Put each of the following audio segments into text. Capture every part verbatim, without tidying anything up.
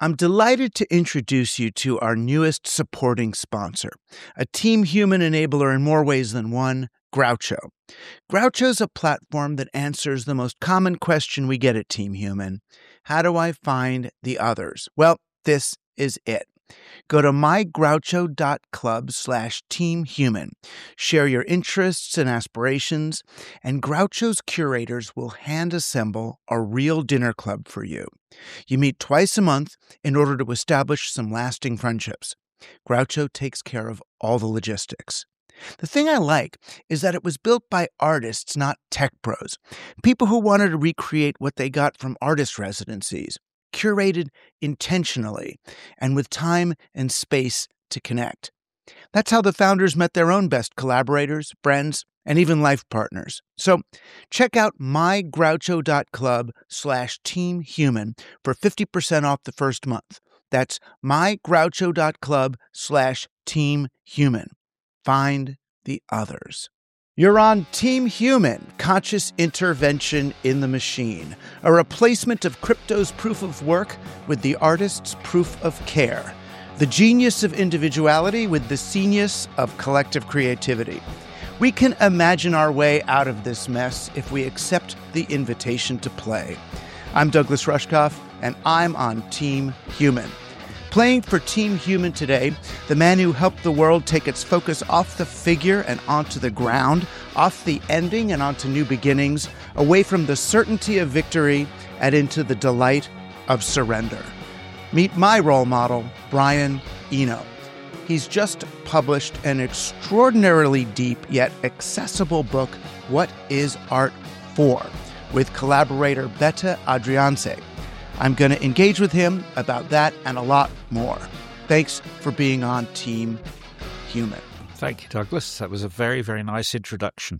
I'm delighted to introduce you to our newest supporting sponsor, a Team Human enabler in more ways than one, Groucho. Groucho's a platform that answers the most common question we get at Team Human: how do I find the others? Well, this is it. Go to mygroucho.club slash teamhuman. Share your interests and aspirations, and Groucho's curators will hand assemble a real dinner club for you. You meet twice a month in order to establish some lasting friendships. Groucho takes care of all the logistics. The thing I like is that it was built by artists, not tech pros, people who wanted to recreate what they got from artist residencies, curated intentionally and with time and space to connect. That's how the founders met their own best collaborators, friends, and even life partners. So check out mygroucho.club slash teamhuman for fifty percent off the first month. That's mygroucho.club slash teamhuman. Find the others. You're on Team Human, Conscious Intervention in the Machine, a replacement of crypto's proof of work with the artist's proof of care, the genius of individuality with the genius of collective creativity. We can imagine our way out of this mess if we accept the invitation to play. I'm Douglas Rushkoff, and I'm on Team Human. Playing for Team Human today, the man who helped the world take its focus off the figure and onto the ground, off the ending and onto new beginnings, away from the certainty of victory and into the delight of surrender. Meet my role model, Brian Eno. He's just published an extraordinarily deep yet accessible book, What is Art For?, with collaborator Bette Adrianse. I'm going to engage with him about that and a lot more. Thanks for being on Team Human. Thank you, Douglas. That was a very, very nice introduction.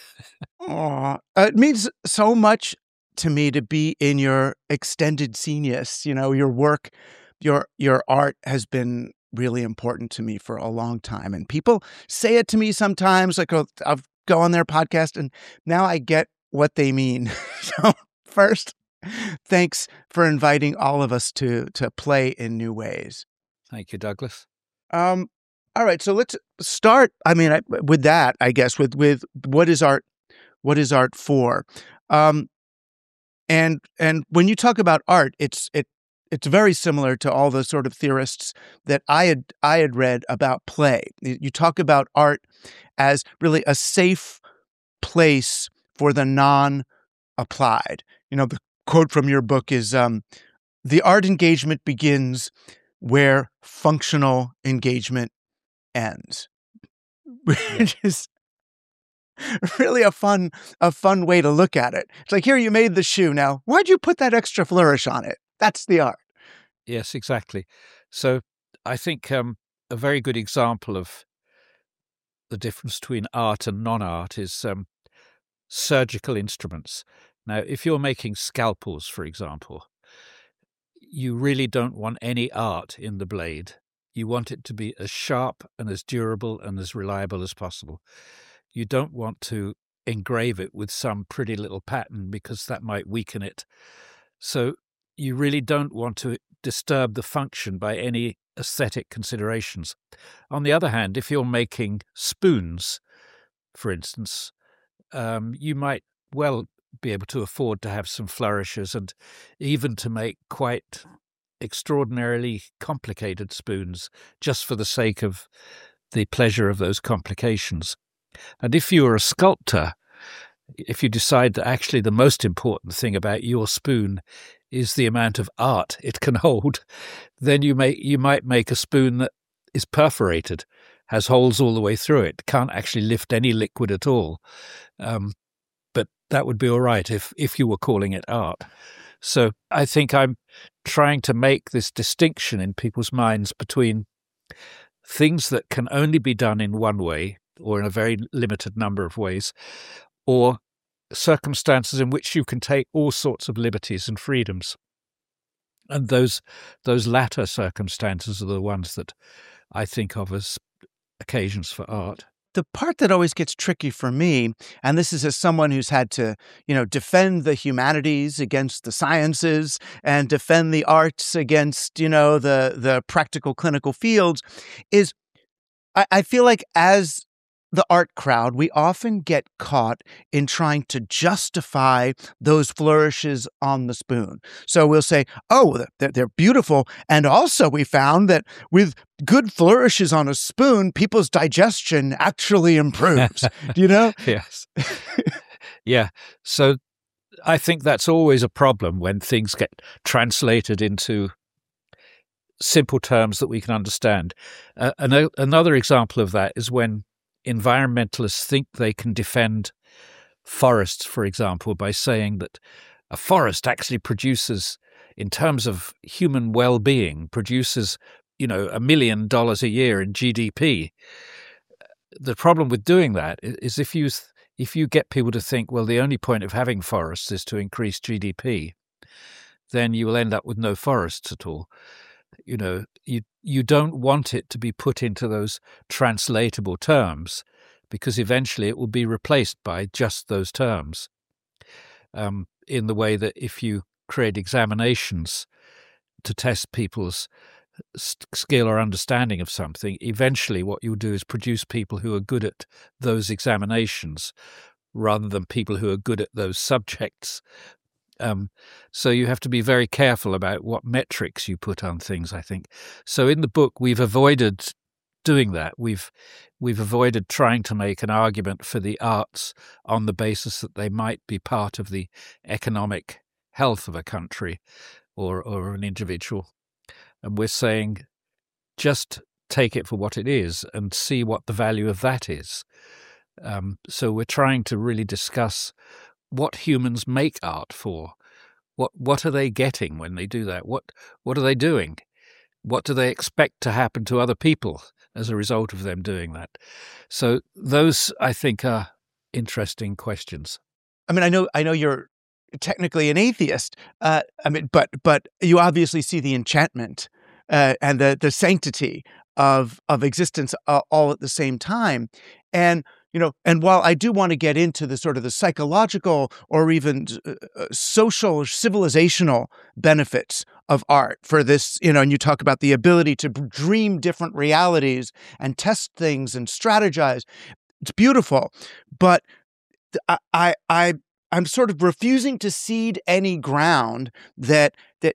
Aw, uh, it means so much to me to be in your extended genius. You know, your work, your your art has been really important to me for a long time. And people say it to me sometimes, like I'll, I'll go on their podcast, and now I get what they mean. So first, thanks for inviting all of us to to play in new ways. Thank you, Douglas. Um, all right, so let's start. I mean, I, with that, I guess with with what is art? What is art for? Um, and and when you talk about art, it's it it's very similar to all the sort of theorists that I had I had read about play. You talk about art as really a safe place for the non-applied. You know, the quote from your book is, um, the art engagement begins where functional engagement ends, which is really a fun, a fun way to look at it. It's like, here, you made the shoe. Now, why'd you put that extra flourish on it? That's the art. Yes, exactly. So I think um, a very good example of the difference between art and non-art is um, surgical instruments. Now, if you're making scalpels, for example, you really don't want any art in the blade. You want it to be as sharp and as durable and as reliable as possible. You don't want to engrave it with some pretty little pattern because that might weaken it. So you really don't want to disturb the function by any aesthetic considerations. On the other hand, if you're making spoons, for instance, um, you might well be able to afford to have some flourishes and even to make quite extraordinarily complicated spoons just for the sake of the pleasure of those complications. And if you're a sculptor, if you decide that actually the most important thing about your spoon is the amount of art it can hold, then you may you might make a spoon that is perforated, has holes all the way through it, can't actually lift any liquid at all. Um, but that would be all right if, if you were calling it art. So I think I'm trying to make this distinction in people's minds between things that can only be done in one way or in a very limited number of ways, or circumstances in which you can take all sorts of liberties and freedoms. And those those latter circumstances are the ones that I think of as occasions for art. the part that always gets tricky for me, and this is as someone who's had to, you know, defend the humanities against the sciences and defend the arts against, you know, the the practical clinical fields, is I, I feel like as the art crowd, we often get caught in trying to justify those flourishes on the spoon. So we'll say, oh, they're, they're beautiful. And also we found that with good flourishes on a spoon, people's digestion actually improves. Do you know? Yes. Yeah. So I think that's always a problem when things get translated into simple terms that we can understand. Uh, an- another example of that is when environmentalists think they can defend forests, for example, by saying that a forest actually produces, in terms of human well-being, produces, you know, a million dollars a year in G D P. The problem with doing that is if you if you get people to think, well, the only point of having forests is to increase G D P, then you will end up with no forests at all. You know, you you don't want it to be put into those translatable terms, because eventually it will be replaced by just those terms. Um, in the way that if you create examinations to test people's skill or understanding of something, eventually what you'll do is produce people who are good at those examinations rather than people who are good at those subjects. Um, so you have to be very careful about what metrics you put on things, I think. So in the book, we've avoided doing that. We've we've avoided trying to make an argument for the arts on the basis that they might be part of the economic health of a country or, or an individual. And we're saying just take it for what it is and see what the value of that is. Um, so we're trying to really discuss what humans make art for. What what are they getting when they do that? What what are they doing? What do they expect to happen to other people as a result of them doing that? So those, I think, are interesting questions. I mean, I know I know you're technically an atheist. Uh, I mean, but but you obviously see the enchantment uh, and the the sanctity of of existence uh, all at the same time. And you know, and while I do want to get into the sort of the psychological or even uh, social or civilizational benefits of art for this, you know, and you talk about the ability to dream different realities and test things and strategize, it's beautiful. But I, I, I I'm sort of refusing to cede any ground that that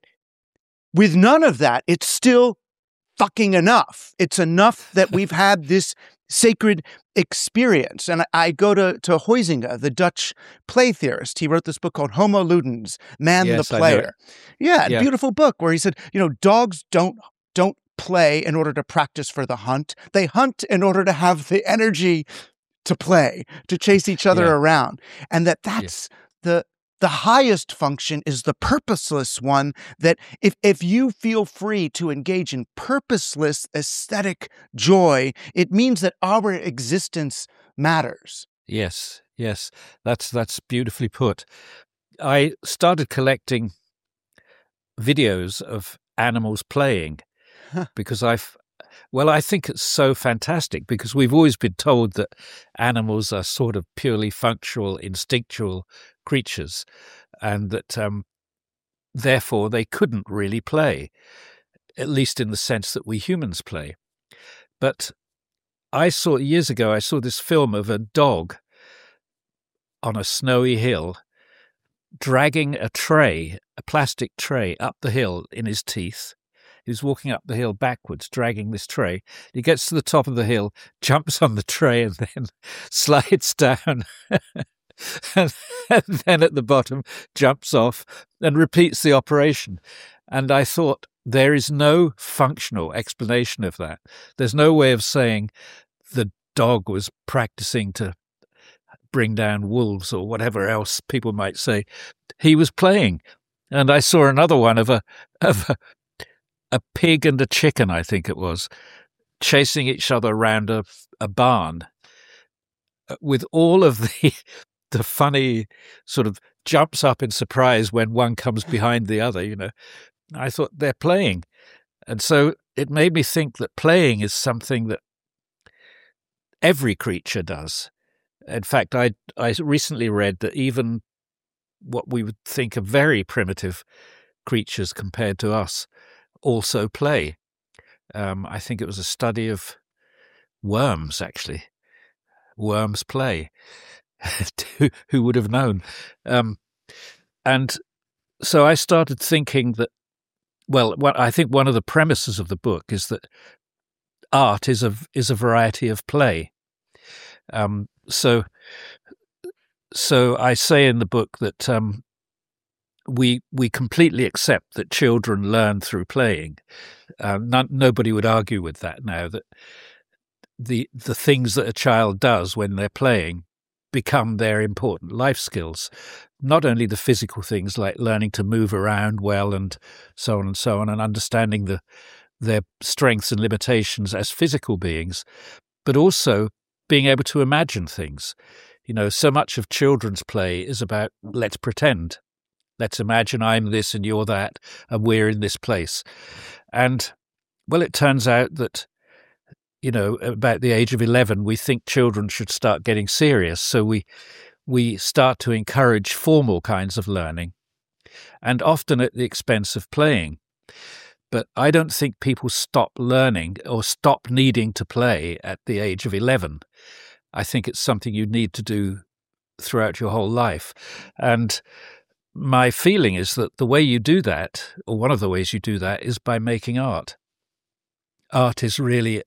with none of that, it's still fucking enough. It's enough that we've had this sacred experience. And I, I go to, to Huizinga, the Dutch play theorist. He wrote this book called Homo Ludens, Man Yes, the I know Player. Yeah, Yeah. beautiful book where he said, you know, dogs don't don't play in order to practice for the hunt. They hunt in order to have the energy to play, to chase each other Yeah. around. And that that's the the highest function is the purposeless one, that if, if you feel free to engage in purposeless aesthetic joy, it means that our existence matters. Yes, yes, that's that's beautifully put. I started collecting videos of animals playing Huh. because I've, well, I think it's so fantastic because we've always been told that animals are sort of purely functional, instinctual creatures, and that um, therefore they couldn't really play, at least in the sense that we humans play. But I saw, years ago, I saw this film of a dog on a snowy hill dragging a tray, a plastic tray, up the hill in his teeth. He was walking up the hill backwards, dragging this tray. He gets to the top of the hill, jumps on the tray, and then slides down. and, and then at the bottom, jumps off and repeats the operation. And I thought, there is no functional explanation of that. There's no way of saying the dog was practicing to bring down wolves or whatever else people might say. He was playing. And I saw another one of a of a, a pig and a chicken, I think it was, chasing each other around a, a barn with all of the the funny sort of jumps up in surprise when one comes behind the other, you know. I thought they're playing. And so it made me think that playing is something that every creature does. In fact, I I recently read that even what we would think are very primitive creatures compared to us also play. Um, I think it was a study of worms, actually. Worms play. Who would have known? Um, and so I started thinking that, well, what I think one of the premises of the book is that art is a is a variety of play. Um, so, so I say in the book that um, we we completely accept that children learn through playing. Uh, not, nobody would argue with that now. That the the things that a child does when they're playing become their important life skills. Not only the physical things like learning to move around well and so on and so on, and understanding the their strengths and limitations as physical beings, but also being able to imagine things. You know, so much of children's play is about let's pretend. Let's imagine I'm this and you're that, and we're in this place. And, well, it turns out that, you know, about the age of eleven, we think children should start getting serious. So we we start to encourage formal kinds of learning, and often at the expense of playing. But I don't think people stop learning or stop needing to play at the age of eleven. I think it's something you need to do throughout your whole life. And my feeling is that the way you do that, or one of the ways you do that, is by making art. Art is really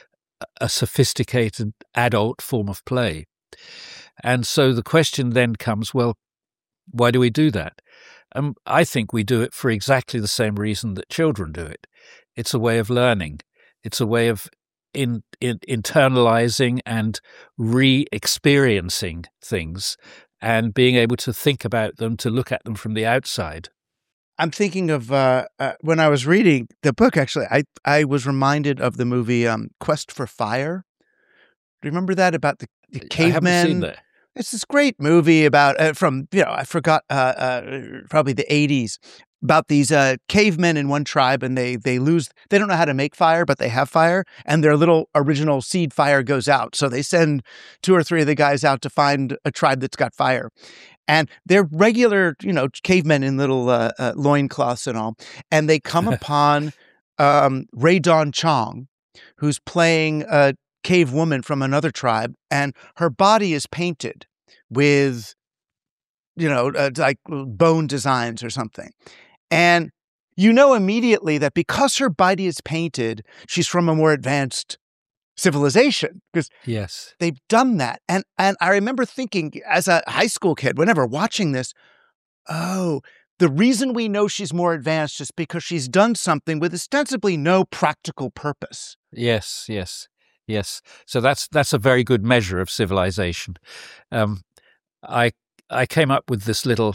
a sophisticated adult form of play. And so the question then comes, well, why do we do that? Um, I think we do it for exactly the same reason that children do it. It's a way of learning. It's a way of in, in internalizing and re-experiencing things and being able to think about them, to look at them from the outside. I'm thinking of uh, uh, when I was reading the book, actually, I, I was reminded of the movie um, Quest for Fire. Do you remember that, about the, the cavemen? I haven't seen that. It's this great movie about, uh, from, you know, I forgot, uh, uh, probably the eighties, about these uh, cavemen in one tribe, and they they lose, they don't know how to make fire, but they have fire, and their little original seed fire goes out. So they send two or three of the guys out to find a tribe that's got fire. And they're regular, you know, cavemen in little uh, uh, loincloths and all. And they come upon um, Ray Dawn Chong, who's playing a cave woman from another tribe, and her body is painted with, you know, uh, like bone designs or something. And you know immediately that because her body is painted, she's from a more advanced civilization, because yes, they've done that. And and I remember thinking as a high school kid, whenever watching this, oh, the reason we know she's more advanced is because she's done something with ostensibly no practical purpose. Yes, yes, yes. So that's that's a very good measure of civilization. Um, I I came up with this little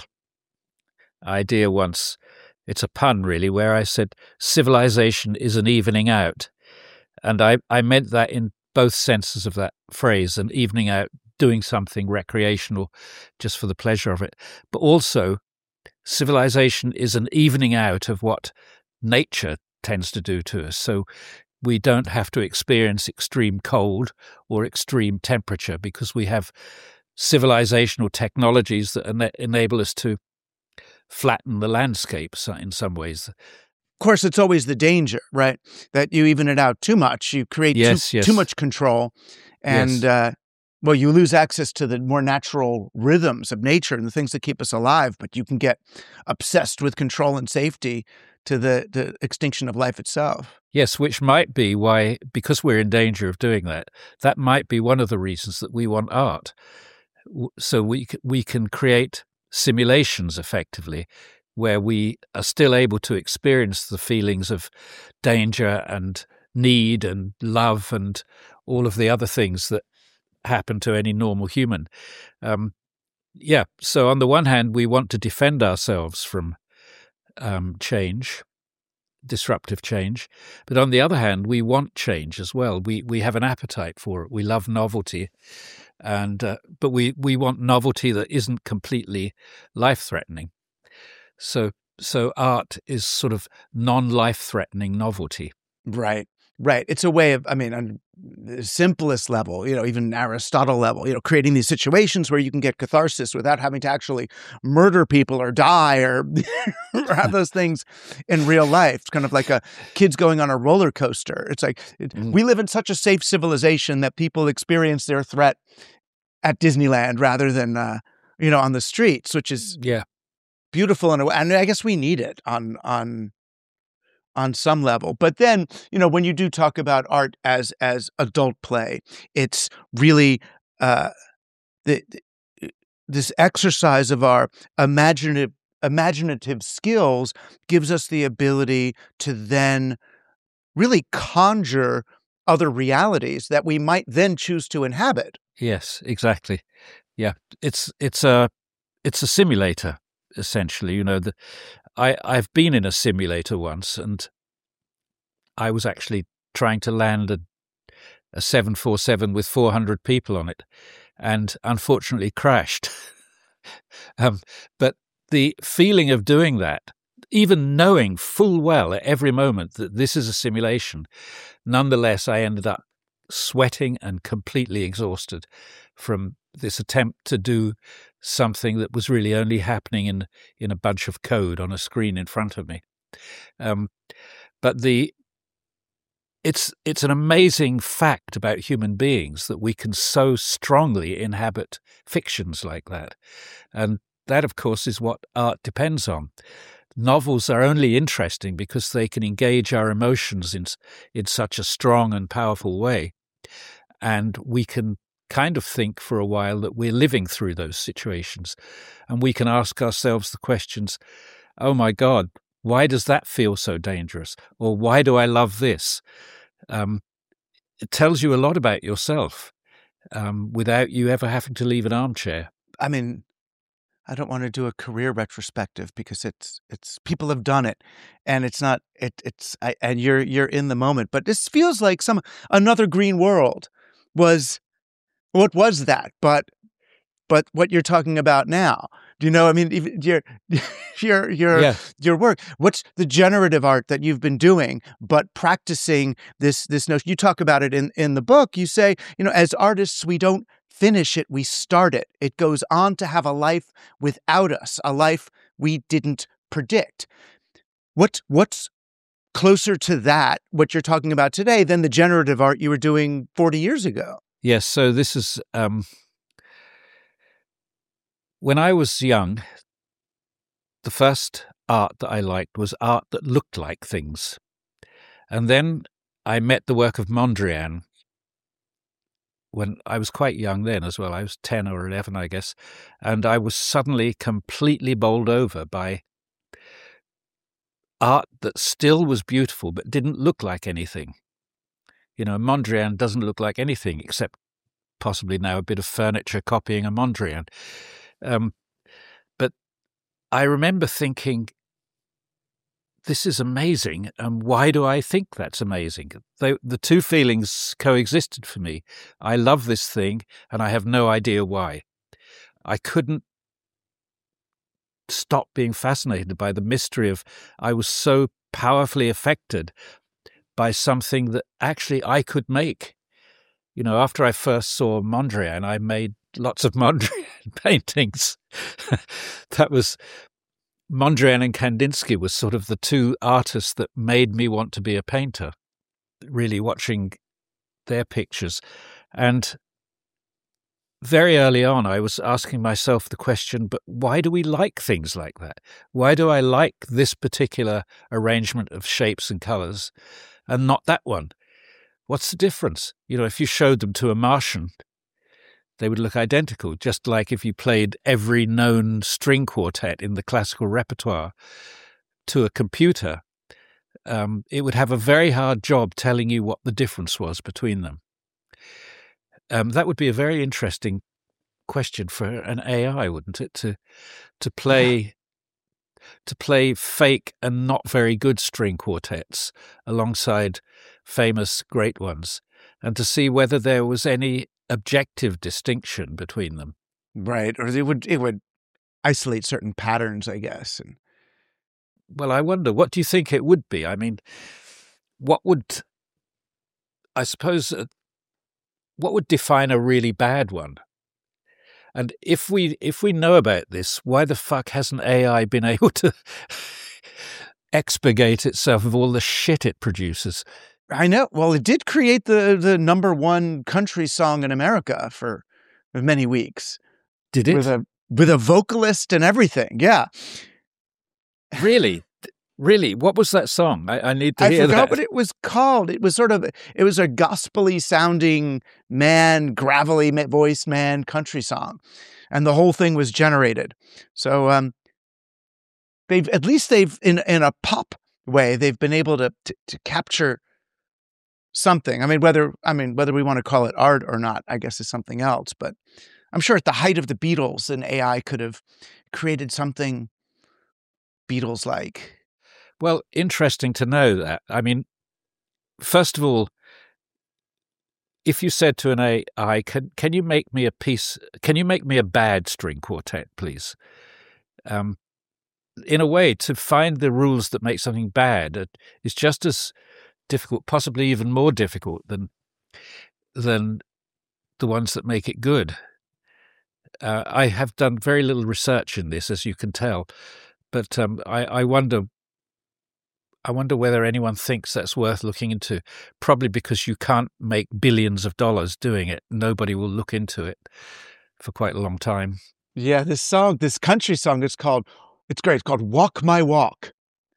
idea once. It's a pun, really, where I said civilization is an evening out. And I, I meant that in both senses of that phrase, an evening out, doing something recreational just for the pleasure of it. But also, civilization is an evening out of what nature tends to do to us. So we don't have to experience extreme cold or extreme temperature because we have civilizational technologies that ena- enable us to flatten the landscapes in some ways. Of course, it's always the danger, right? That you even it out too much. You create yes, too, yes. too much control. And, yes. uh, well, you lose access to the more natural rhythms of nature and the things that keep us alive. But you can get obsessed with control and safety to the, the extinction of life itself. Yes, which might be why, because we're in danger of doing that, that might be one of the reasons that we want art. So we we can create simulations effectively where we are still able to experience the feelings of danger and need and love and all of the other things that happen to any normal human. Um, yeah, so on the one hand, we want to defend ourselves from um, change, disruptive change, but on the other hand, we want change as well. We we have an appetite for it. We love novelty, and uh, but we, we want novelty that isn't completely life-threatening. So so art is sort of non-life-threatening novelty. Right. Right. It's a way of, I mean, on the simplest level, you know, even Aristotle level, you know, creating these situations where you can get catharsis without having to actually murder people or die or, or have those things in real life. It's kind of like a kids going on a roller coaster. It's like it, Mm. we live in such a safe civilization that people experience their threat at Disneyland rather than, uh, you know, on the streets, which is Yeah. beautiful in a way. And I guess we need it on on on some level. But then, you know, when you do talk about art as as adult play, it's really uh, the, the this exercise of our imaginative imaginative skills gives us the ability to then really conjure other realities that we might then choose to inhabit. Yes, exactly. Yeah. It's it's a it's a simulator, essentially. You know, the, I, I've been in a simulator once, and I was actually trying to land a, a seven forty-seven with four hundred people on it, and unfortunately crashed. um, but the feeling of doing that, even knowing full well at every moment that this is a simulation, nonetheless, I ended up sweating and completely exhausted from this attempt to do something that was really only happening in in a bunch of code on a screen in front of me. Um, but the it's it's an amazing fact about human beings that we can so strongly inhabit fictions like that, and that, of course, is what art depends on. Novels are only interesting because they can engage our emotions in in such a strong and powerful way, and we can kind of think for a while that we're living through those situations, and we can ask ourselves the questions, oh my God, why does that feel so dangerous? Or why do I love this? Um, it tells you a lot about yourself um, without you ever having to leave an armchair. I mean, I don't want to do a career retrospective because it's it's people have done it, and it's not it it's I, and you're you're in the moment. But this feels like some Another Green World was what was that? But but what you're talking about now. Do you know? I mean, even your your your Yeah. your work. What's the generative art that you've been doing, but practicing this this notion? You talk about it in in the book. You say, you know, as artists, we don't finish it, we start it. It goes on to have a life without us, a life we didn't predict. What what's closer to that, what you're talking about today, than the generative art you were doing forty years ago? Yes. So this is um, when I was young, the first art that I liked was art that looked like things. And then I met the work of Mondrian when I was quite young then as well. I was ten or eleven, I guess. And I was suddenly completely bowled over by art that still was beautiful but didn't look like anything. You know, Mondrian doesn't look like anything except possibly now a bit of furniture copying a Mondrian. Um, but I remember thinking, this is amazing, and why do I think that's amazing? They, the two feelings coexisted for me. I love this thing, and I have no idea why. I couldn't stop being fascinated by the mystery of, I was so powerfully affected by something that actually I could make. You know, after I first saw Mondrian, I made lots of Mondrian paintings. That was... Mondrian and Kandinsky was sort of the two artists that made me want to be a painter, really watching their pictures. And very early on, I was asking myself the question, but why do we like things like that? Why do I like this particular arrangement of shapes and colours and not that one? What's the difference? You know, if you showed them to a Martian, they would look identical, just like if you played every known string quartet in the classical repertoire to a computer, um, it would have a very hard job telling you what the difference was between them. Um, that would be a very interesting question for an A I, wouldn't it? To to play yeah. to play fake and not very good string quartets alongside famous great ones, and to see whether there was any objective distinction between them. Right. Or it would it would isolate certain patterns, I guess. And well, I wonder, what do you think it would be? I mean, what would I suppose, uh, what would define a really bad one? And if we if we know about this, why the fuck hasn't A I been able to expurgate itself of all the shit it produces? I know. Well, it did create the the number one country song in America for many weeks. Did it? With a with a vocalist and everything. Yeah. Really? Really? What was that song? I, I need to I hear that. I forgot what it was called. It was sort of, it was a gospel-y sounding man, gravelly voiced man country song. And the whole thing was generated. So um, they've, at least they've, in, in a pop way, they've been able to, to, to capture something. I mean, whether, I mean, whether we want to call it art or not, I guess is something else. But I'm sure at the height of the Beatles, an A I could have created something Beatles-like. Well, interesting to know that. I mean, first of all, if you said to an A I, can, can you make me a piece, can you make me a bad string quartet, please? Um, in a way, to find the rules that make something bad is just as difficult, possibly even more difficult than than the ones that make it good. Uh, I have done very little research in this, as you can tell, but um, I, I wonder I wonder whether anyone thinks that's worth looking into. Probably because you can't make billions of dollars doing it. Nobody will look into it for quite a long time. Yeah, this song, this country song, it's called, it's great. It's called Walk My Walk.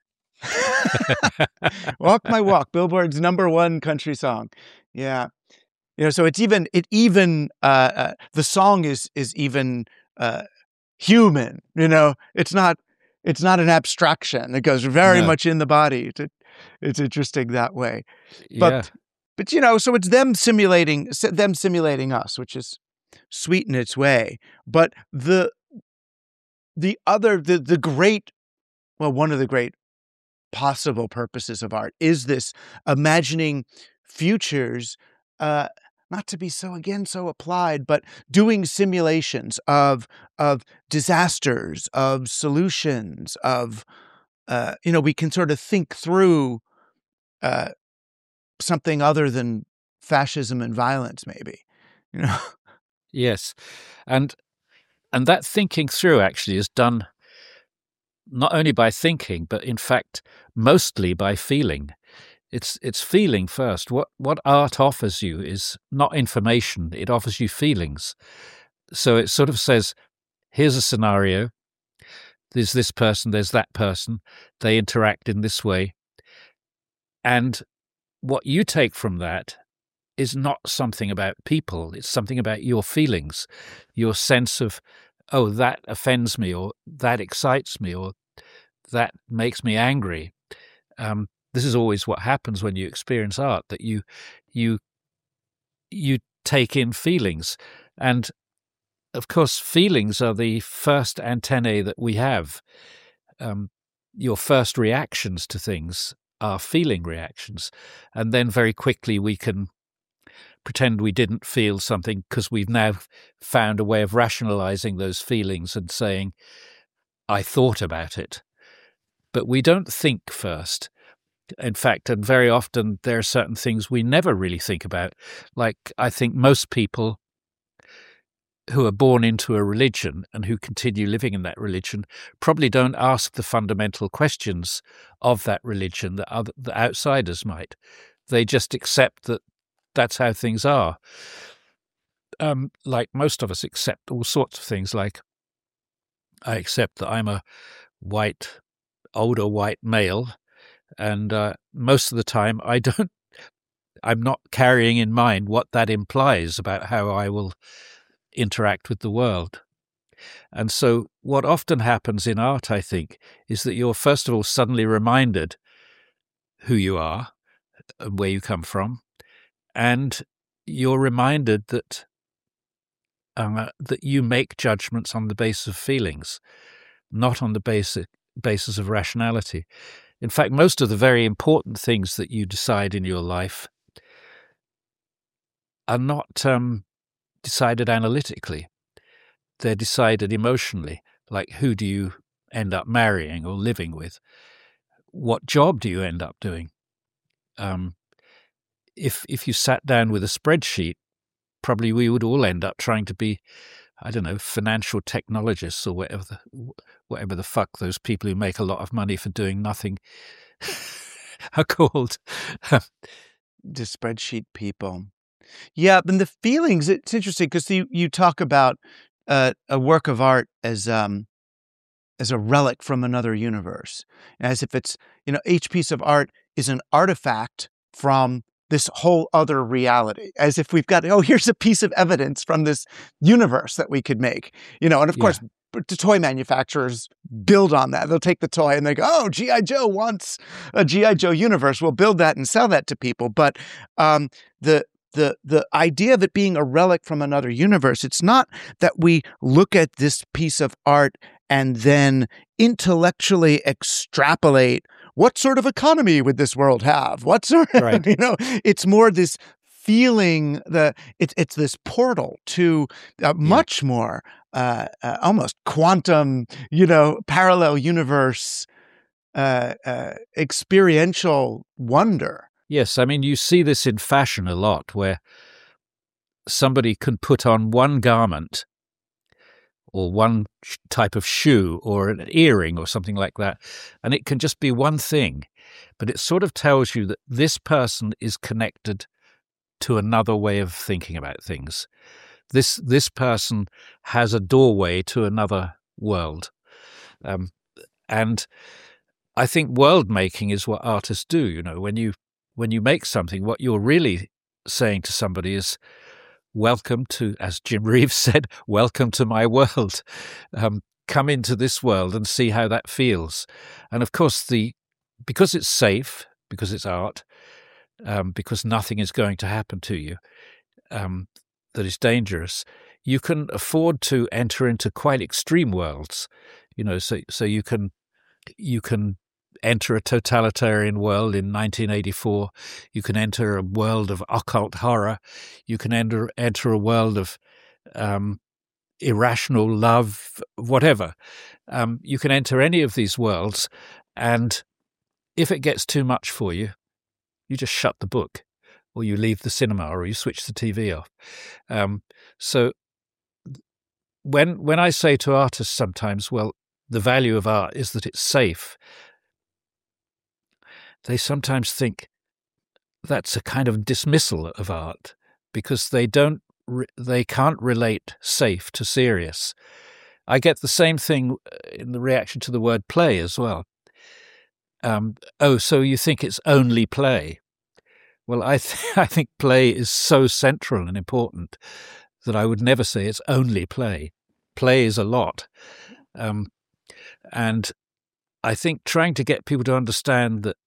Walk My Walk, Billboard's number one country song. Yeah. You know, so it's even, it even, uh, uh, the song is, is even uh, human, you know, it's not, It's not an abstraction. It goes very No. much in the body. It's, it's interesting that way. But, Yeah. but you know, so it's them simulating them simulating us, which is sweet in its way. But the the other the the great, well, one of the great possible purposes of art is this imagining futures. Uh, Not to be so, again, so applied, but doing simulations of of disasters, of solutions, of, uh, you know, we can sort of think through uh, something other than fascism and violence, maybe, you know? Yes. And and that thinking through actually is done not only by thinking, but in fact, mostly by feeling. It's it's feeling first. What what art offers you is not information, it offers you feelings. So it sort of says, here's a scenario, there's this person, there's that person, they interact in this way. And what you take from that is not something about people, it's something about your feelings, your sense of, oh, that offends me, or that excites me, or that makes me angry. Um, This is always what happens when you experience art, that you you you take in feelings. And of course, feelings are the first antennae that we have. Um, your first reactions to things are feeling reactions. And then very quickly we can pretend we didn't feel something because we've now found a way of rationalizing those feelings and saying, I thought about it. But we don't think first. In fact, and very often there are certain things we never really think about. Like, I think most people who are born into a religion and who continue living in that religion probably don't ask the fundamental questions of that religion that other, the outsiders might. They just accept that that's how things are. Um, like most of us accept all sorts of things, like I accept that I'm a white, older white male, and uh, most of the time I don't, I'm not carrying in mind what that implies about how I will interact with the world. And so what often happens in art, I think, is that you're first of all suddenly reminded who you are and where you come from, and you're reminded that uh, that you make judgments on the basis of feelings, not on the basic basis of rationality. In fact, most of the very important things that you decide in your life are not um, decided analytically. They're decided emotionally, like who do you end up marrying or living with? What job do you end up doing? Um, if if you sat down with a spreadsheet, probably we would all end up trying to be, I don't know, financial technologists or whatever the, whatever the fuck those people who make a lot of money for doing nothing are called. The spreadsheet people. Yeah, and the feelings, it's interesting because you, you talk about uh, a work of art as um, as a relic from another universe, as if it's, you know, each piece of art is an artifact from this whole other reality, as if we've got, oh, here's a piece of evidence from this universe that we could make, you know, and of Yeah. course, the toy manufacturers build on that. They'll take the toy and they go, oh, G I. Joe wants a G I. Joe universe. We'll build that and sell that to people. But um, the the the idea of it being a relic from another universe, it's not that we look at this piece of art and then intellectually extrapolate what sort of economy would this world have? What sort of, Right. you know, it's more this feeling, the it's it's this portal to uh, much more uh, uh, almost quantum, you know, parallel universe, uh, uh, experiential wonder. Yes, I mean, you see this in fashion a lot, where somebody can put on one garment or one sh- type of shoe or an earring or something like that, and it can just be one thing, but it sort of tells you that this person is connected to another way of thinking about things. This this person has a doorway to another world. Um, and I think world making is what artists do. You know, when you when you make something, what you're really saying to somebody is, welcome to, as Jim Reeves said, welcome to my world. Um, come into this world and see how that feels. And of course, the because it's safe, because it's art, um, because nothing is going to happen to you um, that is dangerous, you can afford to enter into quite extreme worlds. You know, so so you can you can enter a totalitarian world in nineteen eighty-four. You can enter a world of occult horror. You can enter enter a world of um, irrational love, whatever. Um, you can enter any of these worlds, and if it gets too much for you, you just shut the book, or you leave the cinema, or you switch the T V off. Um, so when when I say to artists sometimes, well, the value of art is that it's safe, they sometimes think that's a kind of dismissal of art because they don't, re- they can't relate safe to serious. I get the same thing in the reaction to the word play as well. Um, oh, so you think it's only play? Well, I th- I think play is so central and important that I would never say it's only play. Play is a lot, um, and I think trying to get people to understand that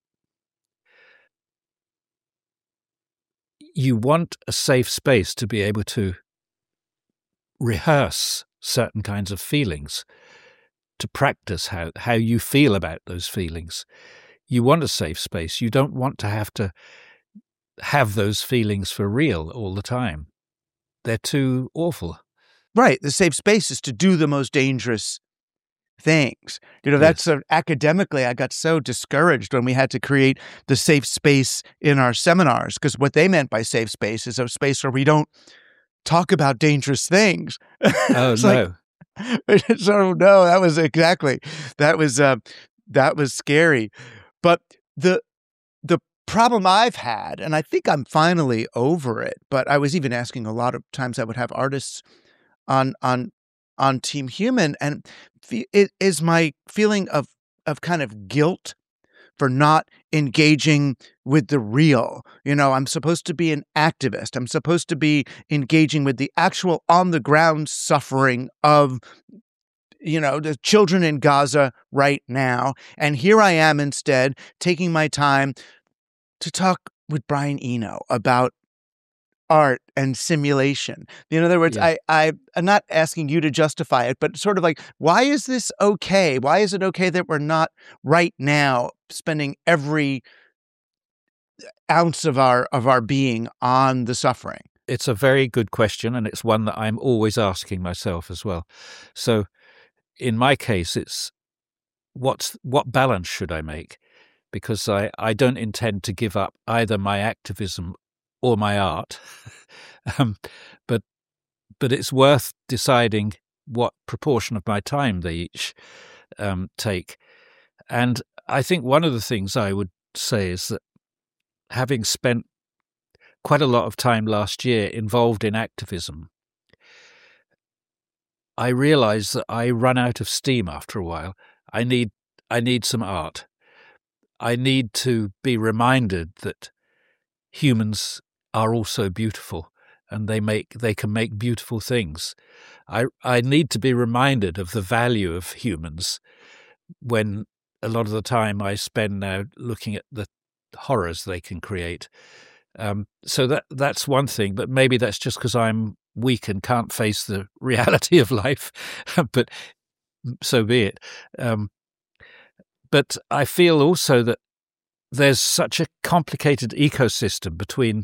you want a safe space to be able to rehearse certain kinds of feelings, to practice how, how you feel about those feelings. You want a safe space. You don't want to have to have those feelings for real all the time. They're too awful. Right. The safe space is to do the most dangerous things. You know, Yes. that's uh, academically, I got so discouraged when we had to create the safe space in our seminars, because what they meant by safe space is a space where we don't talk about dangerous things. Oh, It's no. like, so no, that was exactly, that was, uh, that was scary. But the, the problem I've had, and I think I'm finally over it, but I was even asking a lot of times I would have artists on, on, on Team Human, and it is my feeling of of kind of guilt for not engaging with the real. You know, I'm supposed to be an activist. I'm supposed to be engaging with the actual on the ground suffering of, you know, the children in Gaza right now. And here I am instead taking my time to talk with Brian Eno about art and simulation. In other words, Yeah. I, I, I'm not asking you to justify it, but sort of like, why is this okay? Why is it okay that we're not right now spending every ounce of our of our being on the suffering? It's a very good question, and it's one that I'm always asking myself as well. So in my case, it's what's what balance should I make? Because I, I don't intend to give up either my activism or my art, um, but but it's worth deciding what proportion of my time they each um, take. And I think one of the things I would say is that having spent quite a lot of time last year involved in activism, I realize that I run out of steam after a while. I need I need some art. I need to be reminded that humans are also beautiful, and they make they can make beautiful things. I I need to be reminded of the value of humans when a lot of the time I spend now looking at the horrors they can create. Um, so that that's one thing, but maybe that's just because I'm weak and can't face the reality of life, but so be it. Um, but I feel also that there's such a complicated ecosystem between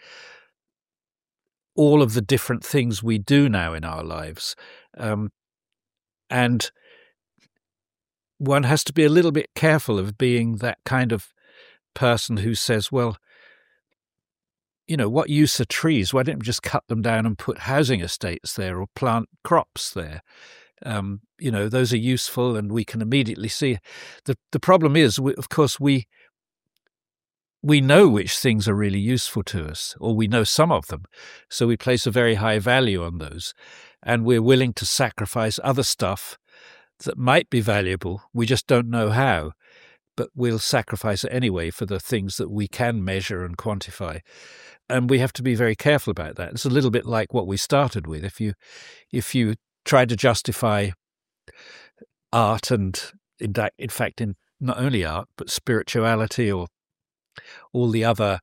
all of the different things we do now in our lives. Um, and one has to be a little bit careful of being that kind of person who says, well, you know, what use are trees? Why don't we just cut them down and put housing estates there or plant crops there? Um, you know, those are useful and we can immediately see. The the problem is, we, of course, we we know which things are really useful to us, or we know some of them. So we place a very high value on those. And we're willing to sacrifice other stuff that might be valuable. We just don't know how. But we'll sacrifice it anyway for the things that we can measure and quantify. And we have to be very careful about that. It's a little bit like what we started with. If you if you try to justify art and, in, da- in fact, in not only art, but spirituality or all the other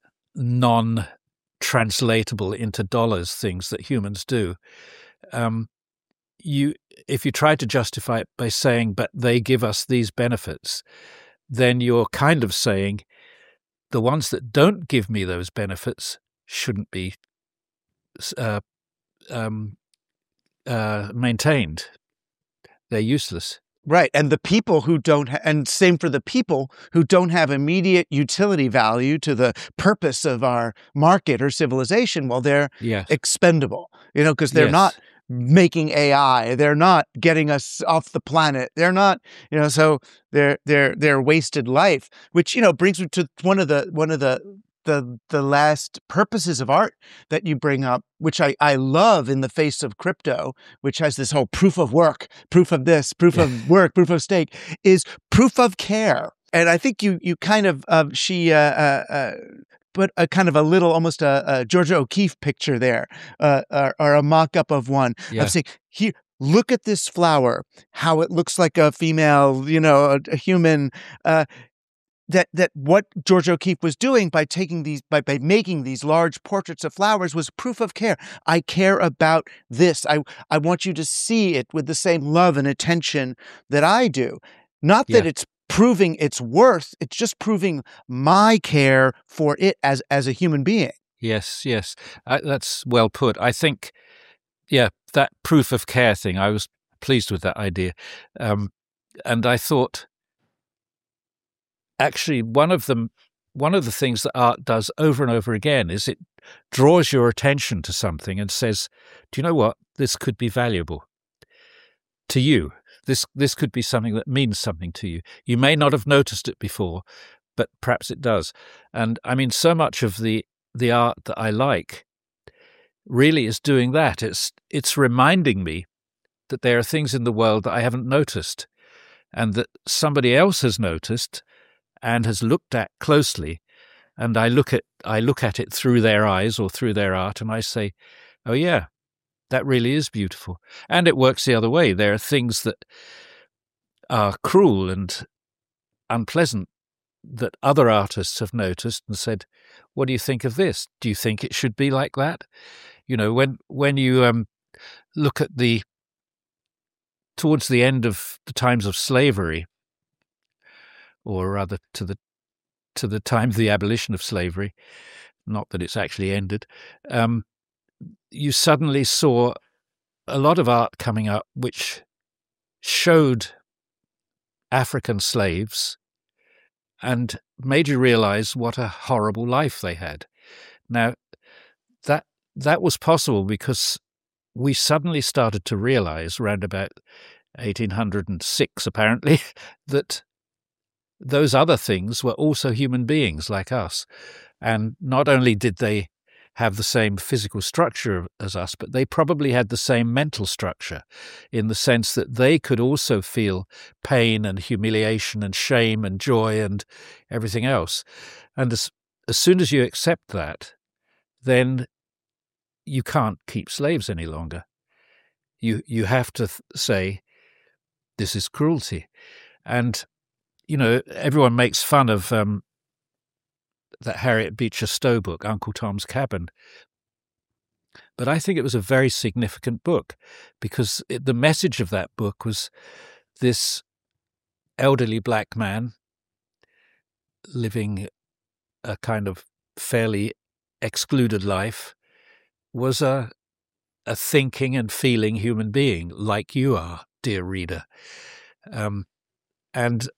non-translatable into dollars things that humans do, um, you if you try to justify it by saying, but they give us these benefits, then you're kind of saying the ones that don't give me those benefits shouldn't be uh, um, uh, maintained. They're useless. Right. And the people who don't, ha- and same for the people who don't have immediate utility value to the purpose of our market or civilization, well, they're Yes. expendable, you know, because they're Yes. not making A I. They're not getting us off the planet. They're not, you know, so they're, they're, they're wasted life, which, you know, brings me to one of the, one of the, the, the last purposes of art that you bring up, which I, I love in the face of crypto, which has this whole proof of work, proof of this, proof of work, proof of stake, is proof of care. And I think you, you kind of, uh, she, uh, uh, uh, put a kind of a little, almost a, a Georgia O'Keeffe picture there, uh, or, or a mock-up of one, Yeah. of saying, here, look at this flower, how it looks like a female, you know, a, a human, uh, that that what Georgia O'Keeffe was doing by taking these, by, by making these large portraits of flowers was proof of care. I care about this. I, I want you to see it with the same love and attention that I do. Not that Yeah. it's proving its worth, it's just proving my care for it as, as a human being. Yes, yes. I, that's well put. I think, yeah, that proof of care thing, I was pleased with that idea. Um, and I thought, actually, one of them, one of the things that art does over and over again is it draws your attention to something and says, do you know what? This could be valuable to you. This this could be something that means something to you. You may not have noticed it before, but perhaps it does. And I mean, so much of the, the art that I like really is doing that. It's it's reminding me that there are things in the world that I haven't noticed and that somebody else has noticed and has looked at closely. And I look at I look at it through their eyes or through their art, and I say, oh yeah, that really is beautiful. And it works the other way. There are things that are cruel and unpleasant that other artists have noticed and said, what do you think of this? Do you think it should be like that? You know, when when you um, look at the, towards the end of the times of slavery, or rather to the to the time of the abolition of slavery, not that it's actually ended, um, you suddenly saw a lot of art coming up which showed African slaves and made you realize what a horrible life they had. Now, that that was possible because we suddenly started to realize, around about eighteen oh six apparently, that those other things were also human beings like us. And not only did they have the same physical structure as us, but they probably had the same mental structure, in the sense that they could also feel pain and humiliation and shame and joy and everything else. And as, as soon as you accept that, then you can't keep slaves any longer. You you have to th- say, this is cruelty. And, you know, everyone makes fun of um, that Harriet Beecher Stowe book, Uncle Tom's Cabin. But I think it was a very significant book, because it, the message of that book was this elderly black man living a kind of fairly excluded life was a a thinking and feeling human being like you are, dear reader. Um, and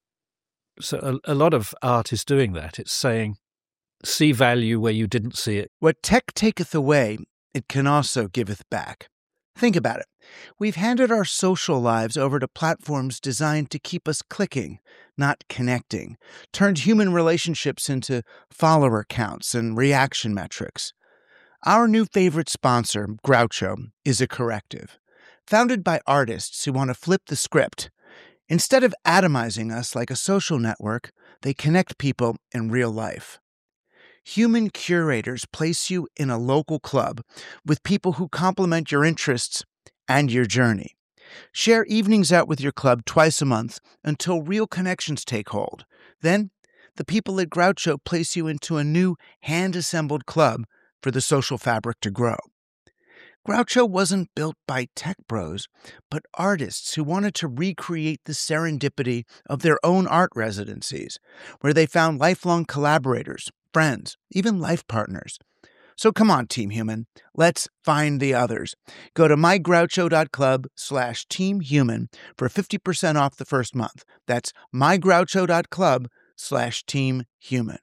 so a, a lot of art is doing that. It's saying, see value where you didn't see it. What tech taketh away, it can also giveth back. Think about it. We've handed our social lives over to platforms designed to keep us clicking, not connecting, turned human relationships into follower counts and reaction metrics. Our new favorite sponsor, Groucho, is a corrective. Founded by artists who want to flip the script. Instead of atomizing us like a social network, they connect people in real life. Human curators place you in a local club with people who complement your interests and your journey. Share evenings out with your club twice a month until real connections take hold. Then, the people at Groucho place you into a new hand-assembled club for the social fabric to grow. Groucho wasn't built by tech bros, but artists who wanted to recreate the serendipity of their own art residencies, where they found lifelong collaborators, friends, even life partners. So come on, Team Human, let's find the others. Go to mygroucho.club slash teamhuman for fifty percent off the first month. That's mygroucho.club slash teamhuman.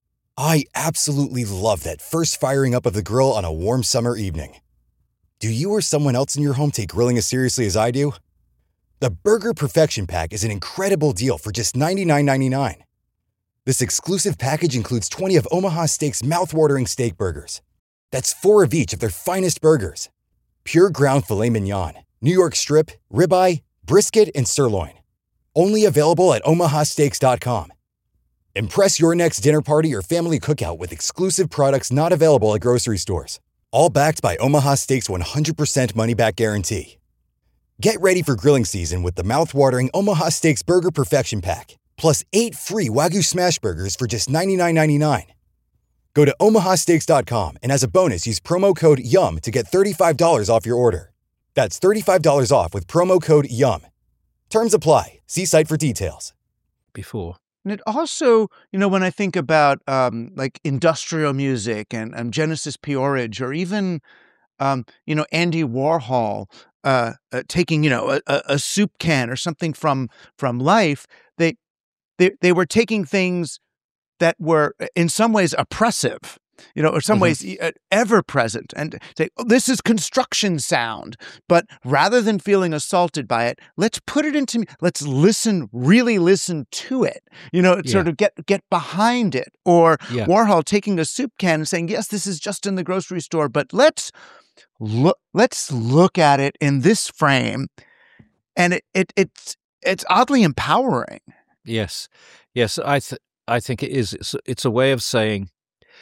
I absolutely love that first firing up of the grill on a warm summer evening. Do you or someone else in your home take grilling as seriously as I do? The Burger Perfection Pack is an incredible deal for just ninety-nine ninety-nine. This exclusive package includes twenty of Omaha Steak's mouth-watering steak burgers. That's four of each of their finest burgers. Pure ground filet mignon, New York strip, ribeye, brisket, and sirloin. Only available at omaha steaks dot com. Impress your next dinner party or family cookout with exclusive products not available at grocery stores. All backed by Omaha Steaks one hundred percent money-back guarantee. Get ready for grilling season with the mouth-watering Omaha Steaks Burger Perfection Pack, plus eight free Wagyu Smash Burgers for just ninety-nine ninety-nine. Go to omaha steaks dot com and as a bonus use promo code YUM to get thirty-five dollars off your order. That's thirty-five dollars off with promo code YUM. Terms apply. See site for details. Before. And it also, you know, when I think about um, like industrial music and um, Genesis Peorage, or even, um, you know, Andy Warhol uh, uh, taking, you know, a, a soup can or something from from life, they they they were taking things that were in some ways oppressive, you know, or some mm-hmm. ways uh, ever present, and say, oh, this is construction sound. But rather than feeling assaulted by it, let's put it into, let's listen, really listen to it, you know, yeah. sort of get get behind it. Or yeah. Warhol taking a soup can and saying, yes, this is just in the grocery store, but let's look, let's look at it in this frame. And it, it it's it's oddly empowering. Yes. Yes, I th- I think it is. It's, it's a way of saying,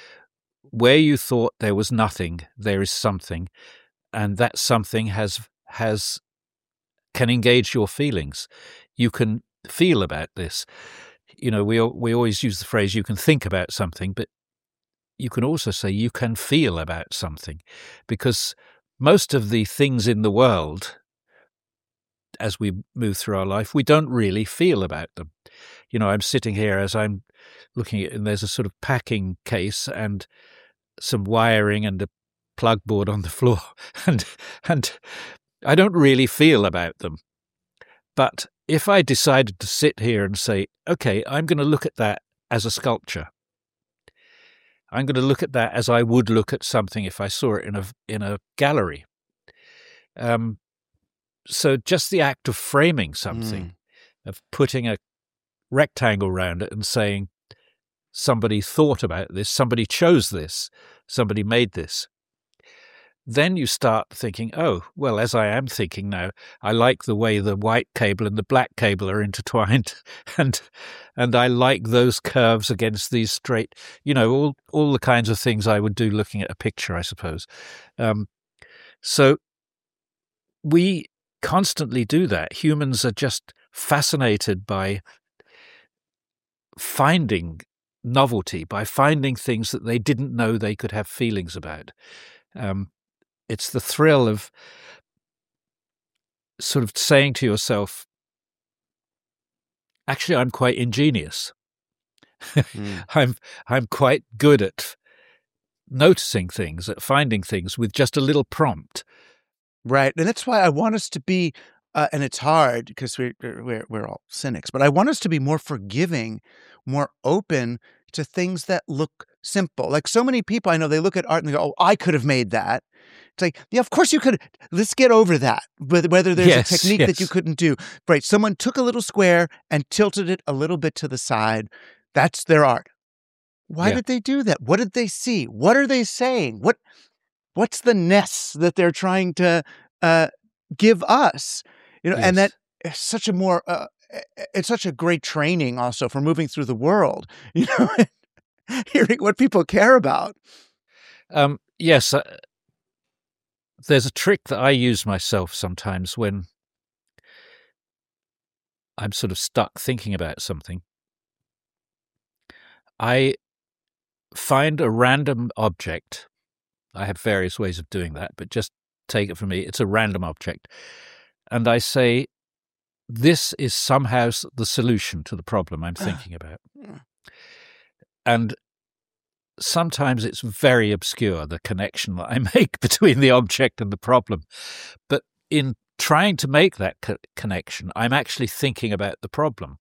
where you thought there was nothing, there is something, and that something has has can engage your feelings. You can feel about this. You know, we we always use the phrase "you can think about something," but you can also say you can feel about something, because most of the things in the world, as we move through our life, we don't really feel about them. You know, I'm sitting here as I'm looking at, and there's a sort of packing case and some wiring and a plug board on the floor, and and I don't really feel about them. But if I decided to sit here and say, okay, I'm going to look at that as a sculpture, I'm going to look at that as I would look at something if I saw it in a in a gallery. Um, so just the act of framing something, Mm. of putting a rectangle around it and saying, somebody thought about this, somebody chose this, somebody made this. Then you start thinking, oh, well, as I am thinking now, I like the way the white cable and the black cable are intertwined, and and I like those curves against these straight, you know, all all the kinds of things I would do looking at a picture, I suppose. Um, so we constantly do that. Humans are just fascinated by finding novelty, by finding things that they didn't know they could have feelings about. Um, It's the thrill of sort of saying to yourself, actually, I'm quite ingenious. Mm. I'm I'm quite good at noticing things, at finding things with just a little prompt. Right. And that's why I want us to be, uh, and it's hard because we're, we're, we're all cynics, but I want us to be more forgiving, more open to things that look simple. Like so many people I know, they look at art and they go, oh, I could have made that. It's like, yeah, of course you could. Let's get over that. Whether, whether there's Yes, a technique that you yes. couldn't do. Right. Someone took a little square and tilted it a little bit to the side. That's their art. Why Yeah. did they do that? What did they see? What are they saying? What What's the ness that they're trying to uh, give us? You know, and that Yes. is such a more, uh, it's such a great training also for moving through the world, you know, hearing what people care about. Um, yes, uh, there's a trick that I use myself sometimes when I'm sort of stuck thinking about something. I find a random object. I have various ways of doing that, but just take it from me. It's a random object. And I say, this is somehow s- the solution to the problem I'm thinking about. And sometimes it's very obscure, the connection that I make between the object and the problem. But in trying to make that co- connection, I'm actually thinking about the problem.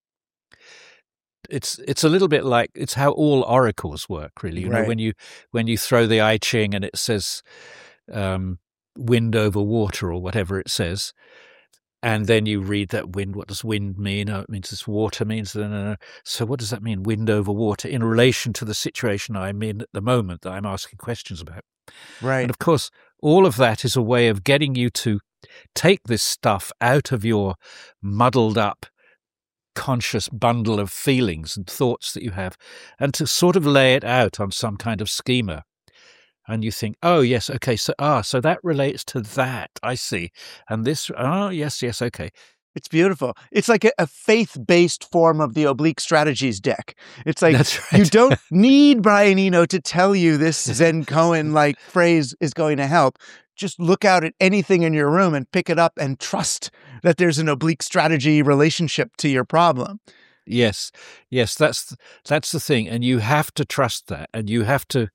It's it's a little bit like, it's how all oracles work, really. You know, Right. when you when you throw the I Ching and it says um, wind over water or whatever it says, and then you read that wind. What does wind mean? Oh, it means this water means. No, no, no. So what does that mean? Wind over water in relation to the situation I'm in at the moment that I'm asking questions about. Right. And of course, all of that is a way of getting you to take this stuff out of your muddled up conscious bundle of feelings and thoughts that you have, and to sort of lay it out on some kind of schema. And you think, oh, yes, okay, so ah, so that relates to that, I see. And this, oh, yes, yes, okay. It's beautiful. It's like a, a faith-based form of the oblique strategies deck. It's like, That's right. you don't need Brian Eno to tell you this Zen koan like phrase is going to help. Just look out at anything in your room and pick it up and trust that there's an oblique strategy relationship to your problem. Yes, yes, that's that's the thing. And you have to trust that, and you have to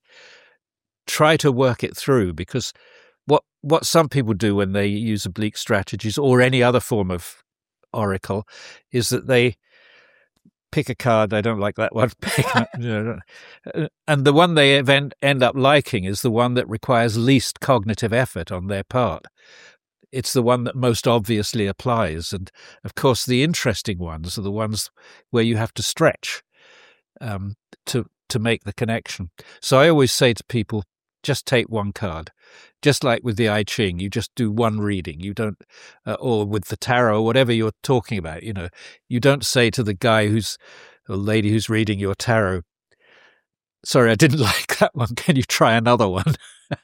try to work it through, because what what some people do when they use oblique strategies or any other form of oracle is that they pick a card. I don't like that one. Pick, you know, and the one they event, end up liking is the one that requires least cognitive effort on their part. It's the one that most obviously applies. And of course, the interesting ones are the ones where you have to stretch um, to to make the connection. So I always say to people, just take one card. Just like with the I Ching, you just do one reading. You don't, uh, or with the tarot, or whatever you're talking about, you know, you don't say to the guy who's, or lady who's reading your tarot, sorry, I didn't like that one. Can you try another one?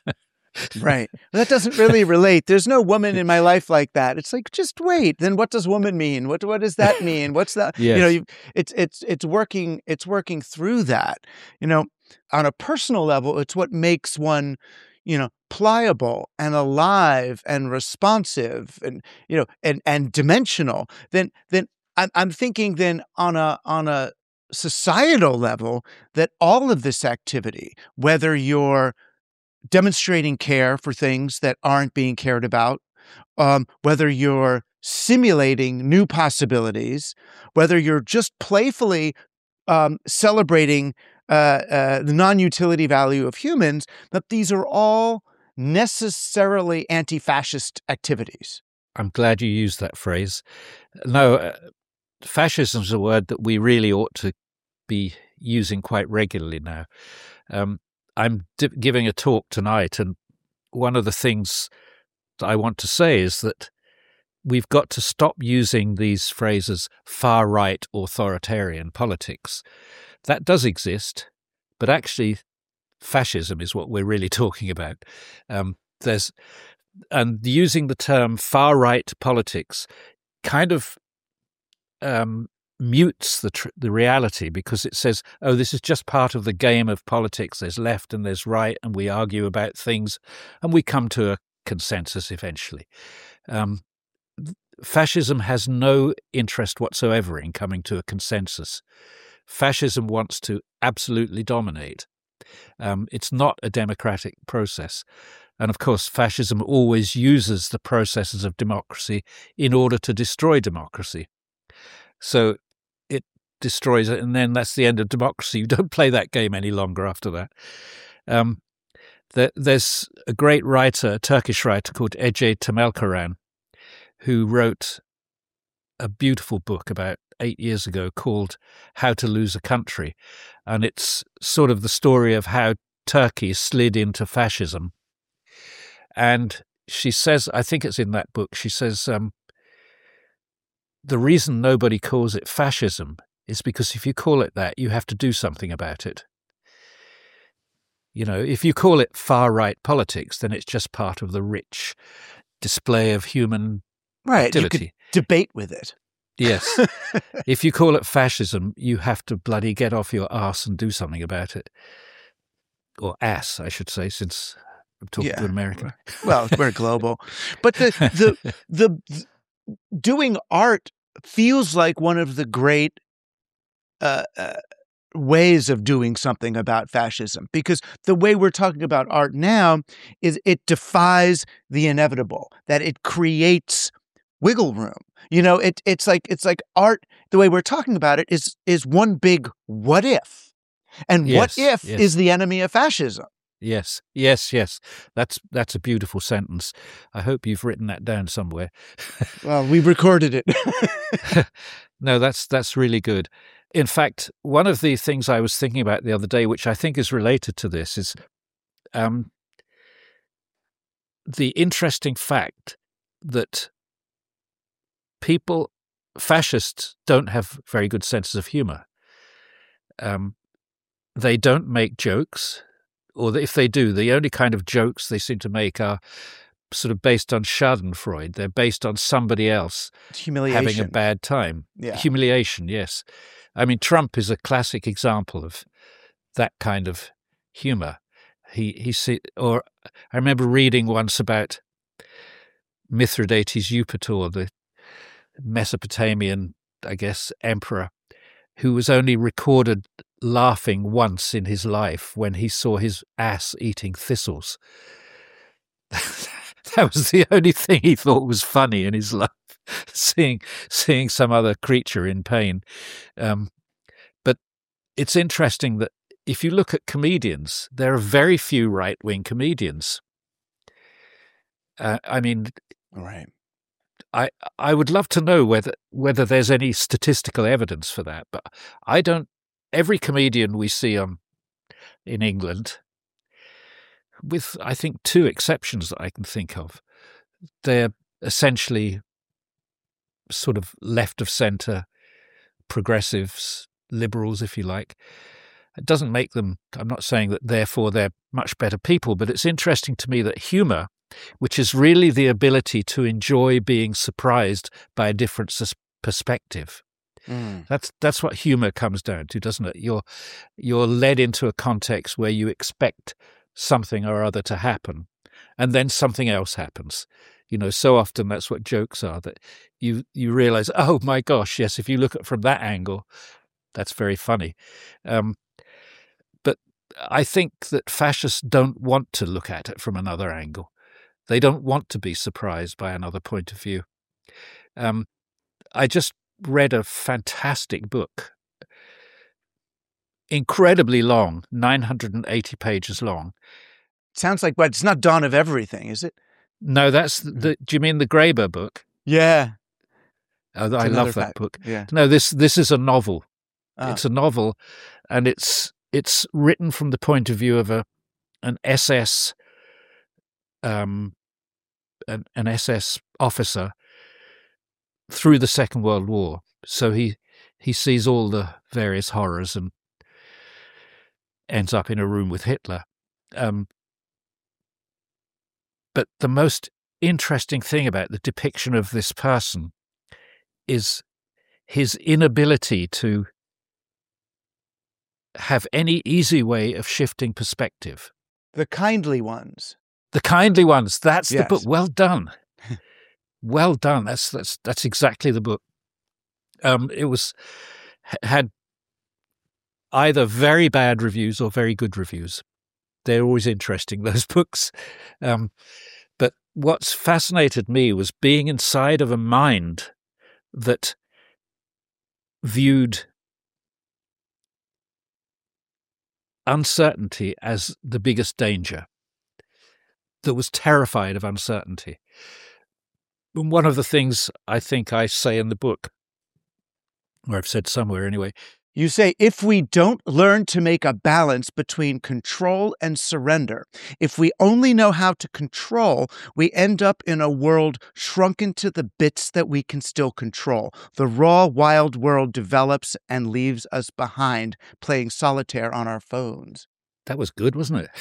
Right. Well, that doesn't really relate. There's no woman in my life like that. It's like, just wait. Then what does woman mean? What what does that mean? What's that? Yes. You know, you, it's it's it's working. It's working through that. You know, on a personal level, it's what makes one, you know, pliable and alive and responsive and you know and and dimensional. Then then I'm I'm thinking then on a on a societal level that all of this activity, whether you're demonstrating care for things that aren't being cared about, um, whether you're simulating new possibilities, whether you're just playfully um, celebrating uh, uh, the non-utility value of humans, but these are all necessarily anti-fascist activities. I'm glad you used that phrase. No, uh, fascism is a word that we really ought to be using quite regularly now. Um, I'm di- giving a talk tonight, and one of the things that I want to say is that we've got to stop using these phrases far-right authoritarian politics. That does exist, but actually fascism is what we're really talking about. Um, there's and using the term far-right politics kind of um, mutes the tr- the reality, because it says, oh, this is just part of the game of politics. There's left and there's right, and we argue about things, and we come to a consensus eventually. Um, fascism has no interest whatsoever in coming to a consensus. Fascism wants to absolutely dominate. Um, it's not a democratic process. And of course, fascism always uses the processes of democracy in order to destroy democracy. So it destroys it, and then that's the end of democracy. You don't play that game any longer after that. Um, there, there's a great writer, a Turkish writer called Ece Temelkaran, who wrote a beautiful book about eight years ago called How to Lose a Country. And it's sort of the story of how Turkey slid into fascism. And she says, I think it's in that book, she says, um, the reason nobody calls it fascism is because if you call it that, you have to do something about it. You know, if you call it far-right politics, then it's just part of the rich display of human right. activity. You could debate with it. Yes. If you call it fascism, you have to bloody get off your arse and do something about it. Or ass, I should say, since I'm talking yeah. to an American. Well, we're global. But the, the the the doing art feels like one of the great uh, uh, ways of doing something about fascism, because the way we're talking about art now is it defies the inevitable, that it creates wiggle room. You know, it it's like it's like art. The way we're talking about it is is one big what if, and Yes, what if yes. is the enemy of fascism. Yes, yes, yes. That's that's a beautiful sentence. I hope you've written that down somewhere. Well, we recorded it. No, that's that's really good. In fact, one of the things I was thinking about the other day, which I think is related to this, is um, the interesting fact that people, fascists, don't have very good senses of humor. Um, they don't make jokes, or if they do, the only kind of jokes they seem to make are sort of based on Schadenfreude. They're based on somebody else Humiliation. having a bad time. Yeah. Humiliation, yes. I mean, Trump is a classic example of that kind of humor. He he see, or I remember reading once about Mithridates Eupator, the Mesopotamian, I guess, emperor, who was only recorded laughing once in his life when he saw his ass eating thistles. That was the only thing he thought was funny in his life, seeing seeing some other creature in pain. Um, but it's interesting that if you look at comedians, there are very few right-wing comedians. Uh, I mean, Right. I I would love to know whether whether there's any statistical evidence for that, but I don't. Every comedian we see on in England, with I think two exceptions that I can think of, they're essentially sort of left of centre, progressives, liberals, if you like. It doesn't make them. I'm not saying that therefore they're much better people, but it's interesting to me that humour, which is really the ability to enjoy being surprised by a different sus- perspective. Mm. That's that's what humour comes down to, doesn't it? You're you're led into a context where you expect something or other to happen, and then something else happens. You know, so often that's what jokes are, that you you realise, oh my gosh, yes, if you look at it from that angle, that's very funny. Um, but I think that fascists don't want to look at it from another angle. They don't want to be surprised by another point of view. Um, I just read a fantastic book incredibly long, nine hundred eighty pages long. Sounds like, but it's not Dawn of Everything, is it? No, that's the. Do you mean the Graeber book? Yeah. Oh, I love that fact. book. Yeah. No, this this is a novel. Oh. It's a novel, and it's it's written from the point of view of a an S S um an, an S S officer through the Second World War. So he he sees all the various horrors and ends up in a room with Hitler. Um, but the most interesting thing about the depiction of this person is his inability to have any easy way of shifting perspective. The Kindly Ones. The Kindly Ones. That's Yes. the book. Well done. Well done. That's that's that's exactly the book. Um, it was had either very bad reviews or very good reviews. They're always interesting, those books. Um, but what's fascinated me was being inside of a mind that viewed uncertainty as the biggest danger, that was terrified of uncertainty. And one of the things I think I say in the book, or I've said somewhere anyway, You say, if we don't learn to make a balance between control and surrender, if we only know how to control, we end up in a world shrunken to the bits that we can still control. The raw, wild world develops and leaves us behind, playing solitaire on our phones. that was good, wasn't it?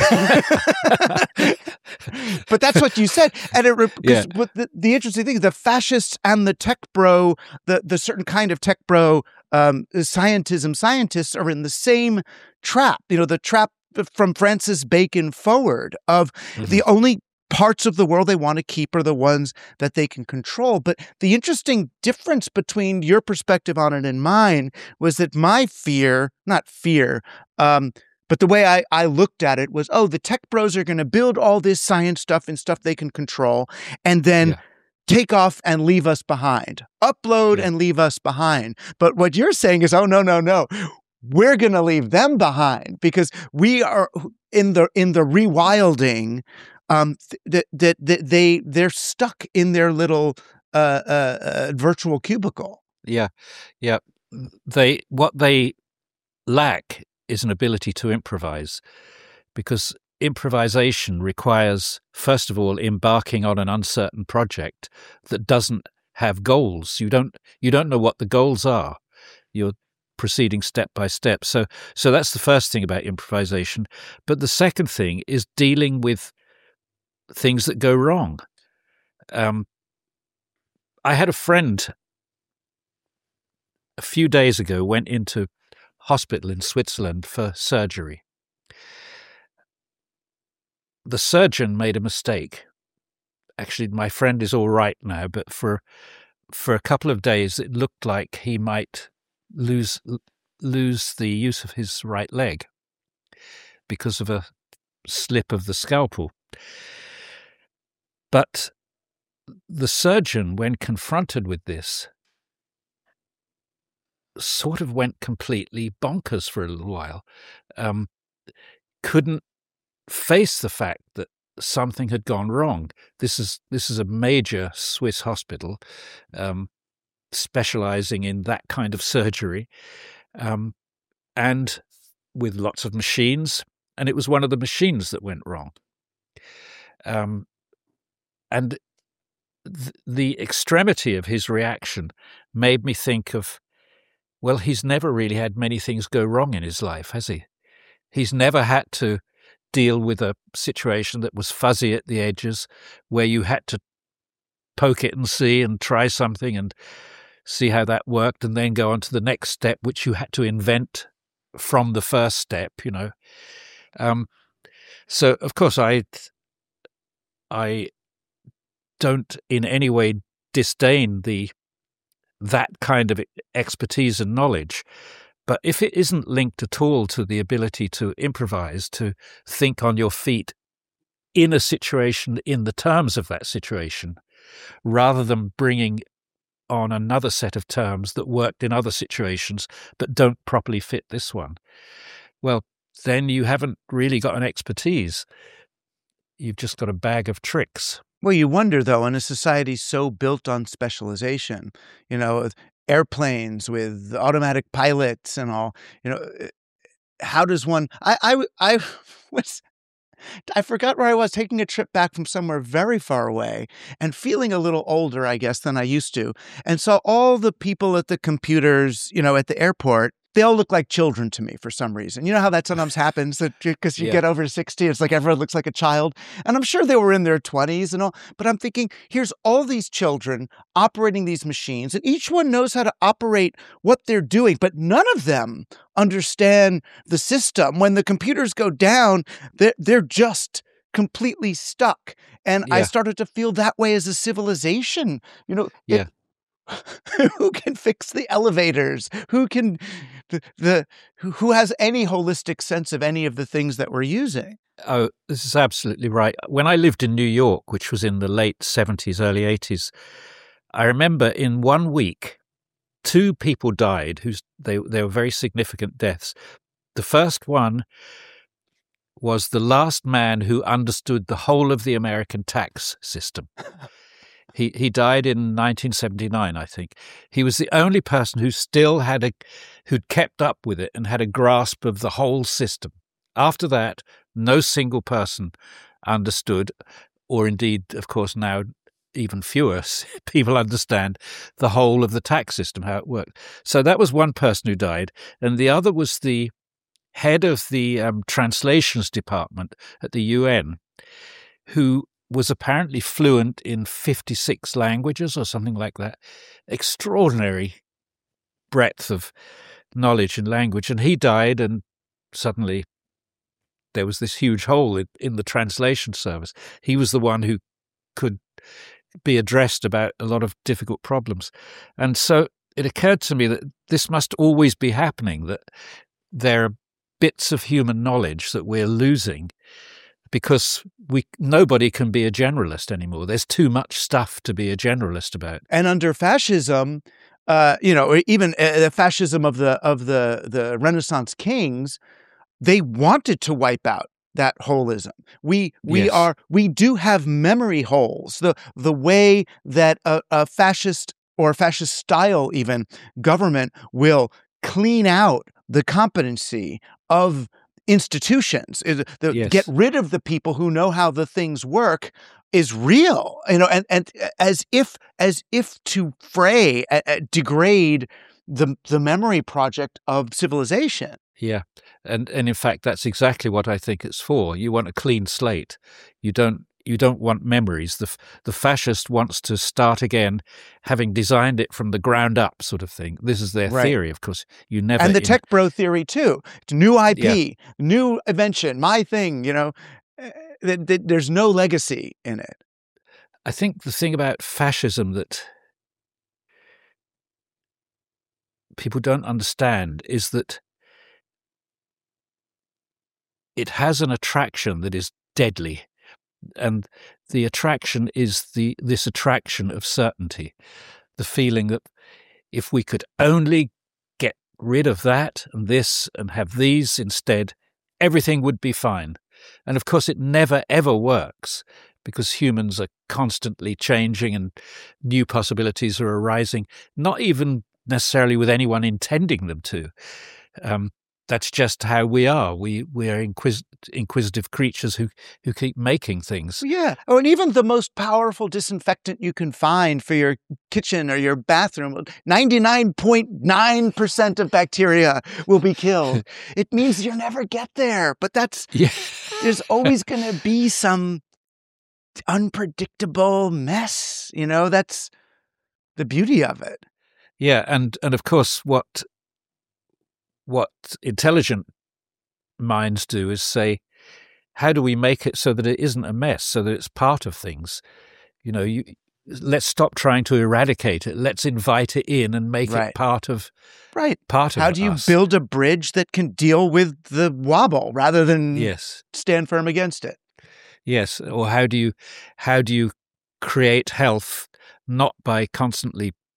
But that's what you said. And it, because Yeah. what the, the interesting thing is the fascists and the tech bro, the, the certain kind of tech bro um, scientism scientists are in the same trap, you know, the trap from Francis Bacon forward of Mm-hmm. the only parts of the world they want to keep are the ones that they can control. But the interesting difference between your perspective on it and mine was that my fear, not fear, um, but the way I, I looked at it was, oh, the tech bros are going to build all this science stuff and stuff they can control and then Yeah. take off and leave us behind, upload Yeah. and leave us behind. But what you're saying is, oh, no, no, no. We're going to leave them behind because we are in the in the rewilding um, that that that they they're stuck in their little uh, uh, uh, virtual cubicle. Yeah, yeah. They what they lack is an ability to improvise, because improvisation requires, first of all, embarking on an uncertain project that doesn't have goals. You don't you don't know what the goals are. You're proceeding step by step. So so that's the first thing about improvisation. But the second thing is dealing with things that go wrong. Um, I had a friend a few days ago went into hospital in Switzerland for surgery. The surgeon made a mistake. Actually, my friend is all right now, but for for a couple of days, it looked like he might lose lose the use of his right leg because of a slip of the scalpel. But the surgeon, when confronted with this, sort of went completely bonkers for a little while. Um, couldn't face the fact that something had gone wrong. This is this is a major Swiss hospital, um, specializing in that kind of surgery, um, and with lots of machines. And it was one of the machines that went wrong. Um, and th- the extremity of his reaction made me think of, well, he's never really had many things go wrong in his life, has he? He's never had to deal with a situation that was fuzzy at the edges, where you had to poke it and see and try something and see how that worked, and then go on to the next step, which you had to invent from the first step, you know. Um, so, of course, I, I don't in any way disdain the that kind of expertise and knowledge. But if it isn't linked at all to the ability to improvise, to think on your feet in a situation, in the terms of that situation, rather than bringing on another set of terms that worked in other situations but don't properly fit this one. Well, then you haven't really got an expertise. You've just got a bag of tricks. Well, you wonder, though, in a society so built on specialization, you know, airplanes with automatic pilots and all, you know, how does one, I, I, I was, I forgot where I was, taking a trip back from somewhere very far away and feeling a little older, I guess, than I used to, and saw all the people at the computers, you know, at the airport. They all look like children to me for some reason. You know how that sometimes happens, that because you Yeah. get over sixty, it's like everyone looks like a child. And I'm sure they were in their twenties and all, but I'm thinking, here's all these children operating these machines, and each one knows how to operate what they're doing, but none of them understand the system. When the computers go down, they're, they're just completely stuck. And I Yeah. started to feel that way as a civilization. You know, it- Yeah. who can fix the elevators? Who can the, the who who has any holistic sense of any of the things that we're using? Oh, this is absolutely right. When I lived in New York, which was in the late seventies, early eighties, I remember in one week, two people died who's they they were very significant deaths. The first one was the last man who understood the whole of the American tax system. He he died in nineteen seventy-nine, I think. He was the only person who still had a who'd kept up with it and had a grasp of the whole system. After that, no single person understood, or indeed, of course, now even fewer people understand the whole of the tax system, how it worked. So that was one person who died, and the other was the head of the um, translations department at the U N, who was apparently fluent in fifty-six languages or something like that. Extraordinary breadth of knowledge and language. And he died, and suddenly there was this huge hole in, in the translation service. He was the one who could be addressed about a lot of difficult problems. And so it occurred to me that this must always be happening, that there are bits of human knowledge that we're losing because we nobody can be a generalist anymore. There's too much stuff to be a generalist about. And under fascism, uh, you know, or even uh, the fascism of the of the the Renaissance kings, they wanted to wipe out that holism. We we Yes. are we do have memory holes. The the way that a, a fascist or fascist style even government will clean out the competency of institutions, is the, Yes. get rid of the people who know how the things work, is real, you know, and, and as if as if to fray, uh, uh, degrade the the memory project of civilization. Yeah. And and in fact, that's exactly what I think it's for. You want a clean slate. You don't you don't want memories. The f- the fascist wants to start again, having designed it from the ground up, sort of thing. This is their Right. theory, of course. You never And the in- tech bro theory too. It's new I P, new invention, my thing, you know. Uh, th- th- there's no legacy in it. I think the thing about fascism that people don't understand is that it has an attraction that is deadly. And the attraction is the this attraction of certainty, the feeling that if we could only get rid of that and this and have these instead, everything would be fine. And of course, it never, ever works because humans are constantly changing and new possibilities are arising, not even necessarily with anyone intending them to. Um, that's just how we are. We we are inquis- inquisitive creatures who, who keep making things. Yeah. Oh, and even the most powerful disinfectant you can find for your kitchen or your bathroom, ninety-nine point nine percent of bacteria will be killed. It means you'll never get there. But that's, Yeah. there's always going to be some unpredictable mess. You know, that's the beauty of it. Yeah, and, and of course, what what intelligent minds do is say, how do we make it so that it isn't a mess, so that it's part of things? You know, you let's stop trying to eradicate it. Let's invite it in and make Right. it part of Right. part of How do you us. build a bridge that can deal with the wobble rather than Yes, stand firm against it? yes. Or how do you how do you create health not by constantly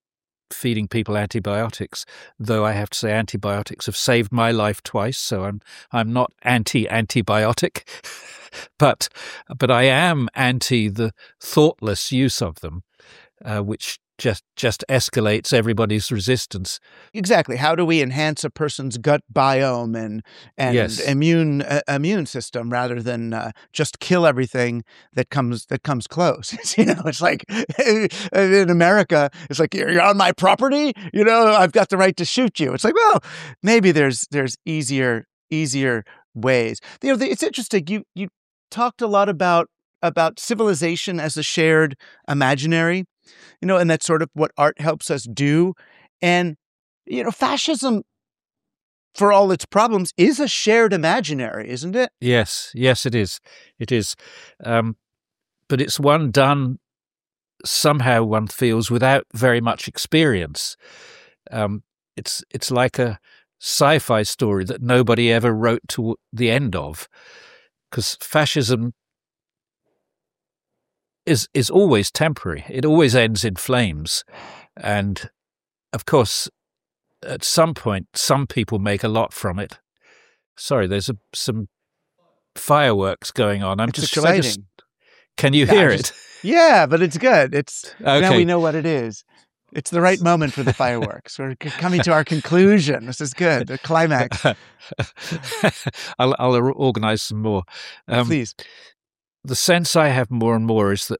feeding people antibiotics, though I have to say antibiotics have saved my life twice, so I'm I'm not anti-antibiotic, but but I am anti the thoughtless use of them, uh, which just just escalates everybody's resistance. Exactly. How do we enhance a person's gut biome and and Yes. immune uh, immune system rather than uh, just kill everything that comes that comes close? You know, it's like in America, it's like you're on my property. You know, I've got the right to shoot you. It's like, well, maybe there's there's easier easier ways. You know, it's interesting. You you talked a lot about about civilization as a shared imaginary. You know, and that's sort of what art helps us do. And, you know, fascism, for all its problems, is a shared imaginary, isn't it? Yes, yes, it is. It is. Um, but it's one done, somehow one feels, without very much experience. Um, it's it's like a sci-fi story that nobody ever wrote to the end of, because fascism is is always temporary. It always ends in flames. And, of course, at some point, some people make a lot from it. Sorry, there's a, some fireworks going on. I'm It's just exciting. I just, can you Yeah, hear I just- it? Yeah, but it's good. It's now Okay. we know what it is. It's the right moment for the fireworks. We're c- coming to our conclusion. This is good. The climax. I'll, I'll organize some more. Um, Please. the sense I have more and more is that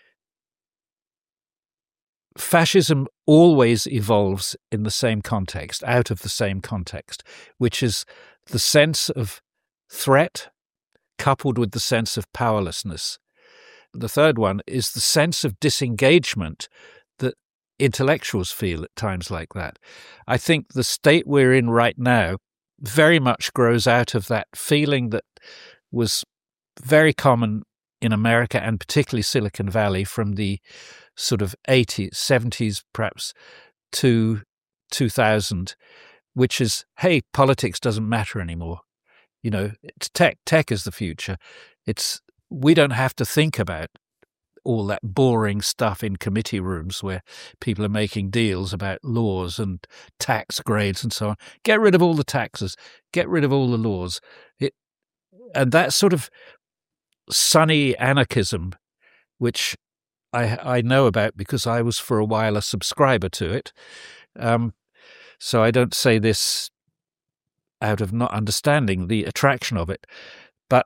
fascism always evolves in the same context, out of the same context, which is the sense of threat coupled with the sense of powerlessness. The third one is the sense of disengagement that intellectuals feel at times like that. I think the state we're in right now very much grows out of that feeling that was very common in America and particularly Silicon Valley from the sort of eighties, seventies perhaps to two thousand, which is, hey, politics doesn't matter anymore. You know, it's tech. Tech is the future. It's we don't have to think about all that boring stuff in committee rooms where people are making deals about laws and tax grades and so on. Get rid of all the taxes. Get rid of all the laws. It, and that sort of sunny anarchism, which I, I know about because I was for a while a subscriber to it. Um, so I don't say this out of not understanding the attraction of it. But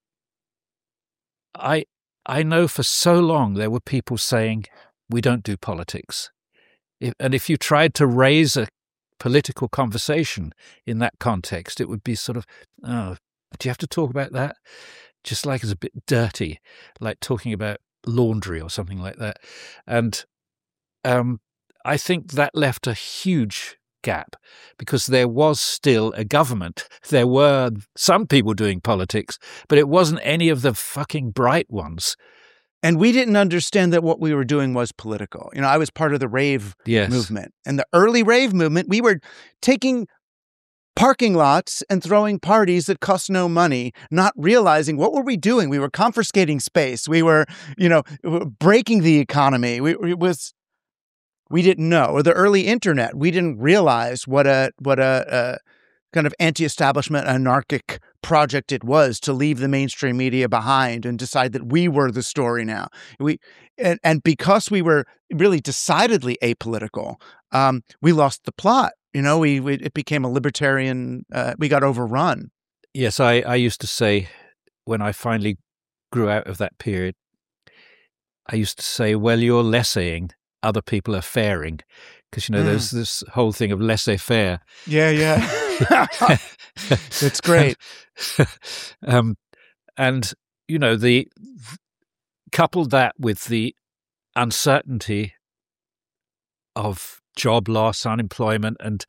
I I know for so long there were people saying, we don't do politics. If, and if you tried to raise a political conversation in that context, it would be sort of, oh, do you have to talk about that? Just like it's a bit dirty, like talking about laundry or something like that. And um, I think that left a huge gap because there was still a government. There were some people doing politics, but it wasn't any of the fucking bright ones. And we didn't understand that what we were doing was political. You know, I was part of the rave Yes. movement. And the early rave movement, we were taking parking lots and throwing parties that cost no money, not realizing what were we doing? We were confiscating space. We were, you know, breaking the economy. We it was we didn't know. Or the early internet, we didn't realize what a what a, a kind of anti-establishment anarchic project it was to leave the mainstream media behind and decide that we were the story now. We and, and because we were really decidedly apolitical, um, we lost the plot. You know, we, we it became a libertarian. Uh, we got overrun. Yes, I, I used to say when I finally grew out of that period, I used to say, well, you're laissez-ing, other people are fairing. Because, you know, Mm. there's this whole thing of laissez-faire. Yeah, yeah. It's great. um, and, you know, the coupled that with the uncertainty of job loss, unemployment, and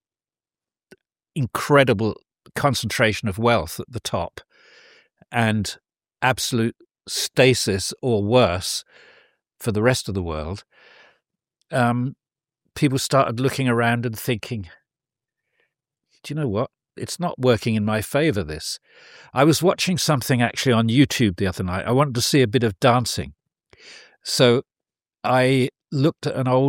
incredible concentration of wealth at the top, and absolute stasis or worse for the rest of the world, um, people started looking around and thinking, do you know what? It's not working in my favor, this. I was watching something actually on YouTube the other night. I wanted to see a bit of dancing. So I looked at an old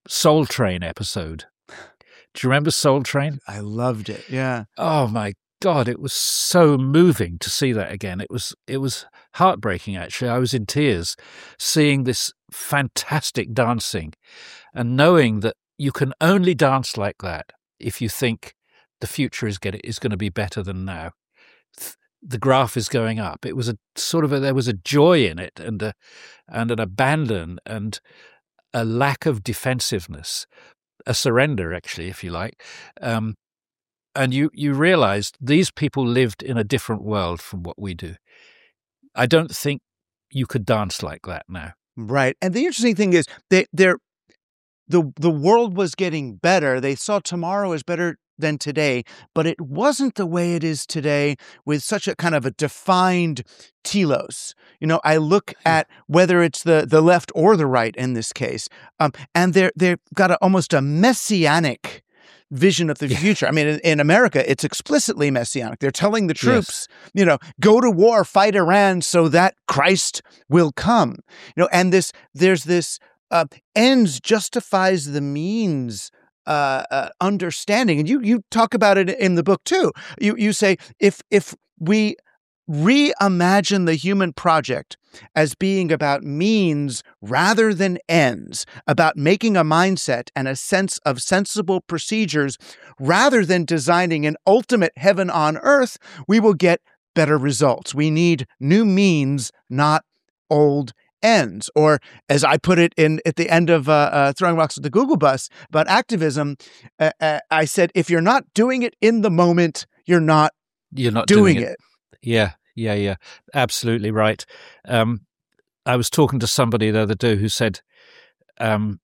Soul Train episode. Do you remember Soul Train? I loved it. Yeah. Oh my God, it was so moving to see that again. It was it was heartbreaking, actually. I was in tears seeing this fantastic dancing and knowing that you can only dance like that if you think the future is get is going to be better than now. The graph is going up. It was a sort of a, there was a joy in it and a, and an abandon and a lack of defensiveness, a surrender, actually, if you like. Um, and you, you realized these people lived in a different world from what we do. I don't think you could dance like that now. Right. And the interesting thing is they, they're, the, the world was getting better. They saw tomorrow as better than today, but it wasn't the way it is today with such a kind of a defined telos. You know, I look at whether it's the, the left or the right in this case, um, and they're, they've got a, almost a messianic vision of the Yeah. future. I mean, in, in America, it's explicitly messianic. They're telling the troops, Yes. you know, go to war, fight Iran so that Christ will come. You know, and this, there's this uh, ends justifies the means Uh, uh, understanding, and you you talk about it in the book too. You you say if if we reimagine the human project as being about means rather than ends, about making a mindset and a sense of sensible procedures rather than designing an ultimate heaven on earth, we will get better results. We need new means, not old ends. Or as I put it in at the end of uh, uh, Throwing Rocks at the Google Bus about activism, uh, uh, I said, if you're not doing it in the moment, you're not You're not doing, doing, it. it. Yeah, yeah, yeah. Absolutely right. Um, I was talking to somebody the other day who said, um,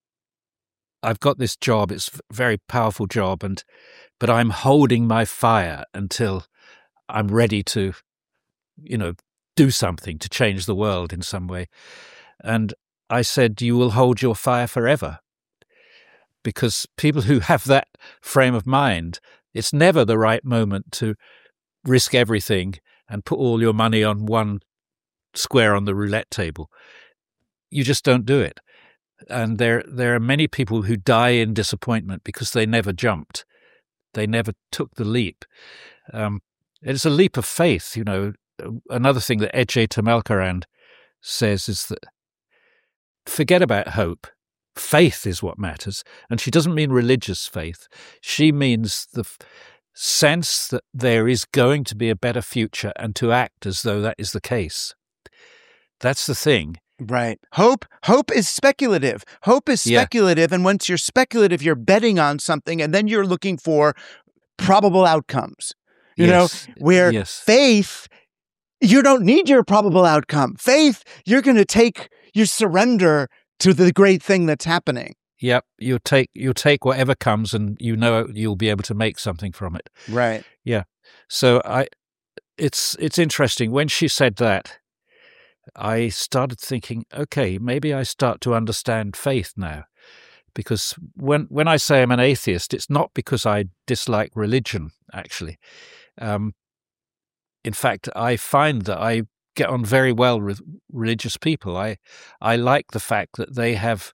I've got this job, it's a very powerful job, and but I'm holding my fire until I'm ready to, you know, do something to change the world in some way. And I said, you will hold your fire forever. Because people who have that frame of mind, it's never the right moment to risk everything and put all your money on one square on the roulette table. You just don't do it. And there there are many people who die in disappointment because they never jumped. They never took the leap. Um, it's a leap of faith, you know. Another thing that Ece Temelkaran says is that forget about hope. Faith is what matters. And she doesn't mean religious faith. She means the f- sense that there is going to be a better future and to act as though that is the case. That's the thing. Right. Hope, hope is speculative. Hope is Yeah. speculative. And once you're speculative, you're betting on something and then you're looking for probable outcomes, you Yes. know, where Yes. faith, you don't need your probable outcome. Faith, you're going to take, you surrender to the great thing that's happening. Yep. You'll take, you'll take whatever comes and you know you'll be able to make something from it. Right. Yeah. So I, it's, it's interesting. When she said that, I started thinking, okay, maybe I start to understand faith now. Because when, when I say I'm an atheist, it's not because I dislike religion, actually. Um, in fact, I find that I get on very well with religious people. I, I like the fact that they have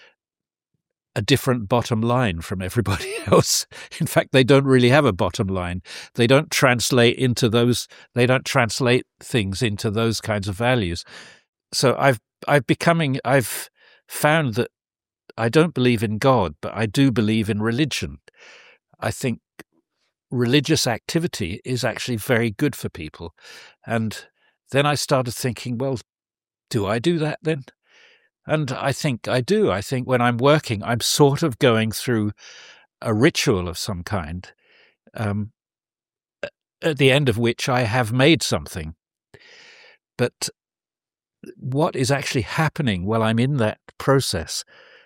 a different bottom line from everybody else. In fact, they don't really have a bottom line. They don't translate into those, they don't translate things into those kinds of values. So I've, I've becoming, I've found that I don't believe in God, but I do believe in religion. I think religious activity is actually very good for people. And then I started thinking, well, do I do that then? And I think I do. I think when I'm working, I'm sort of going through a ritual of some kind, um, at the end of which I have made something. But what is actually happening while I'm in that process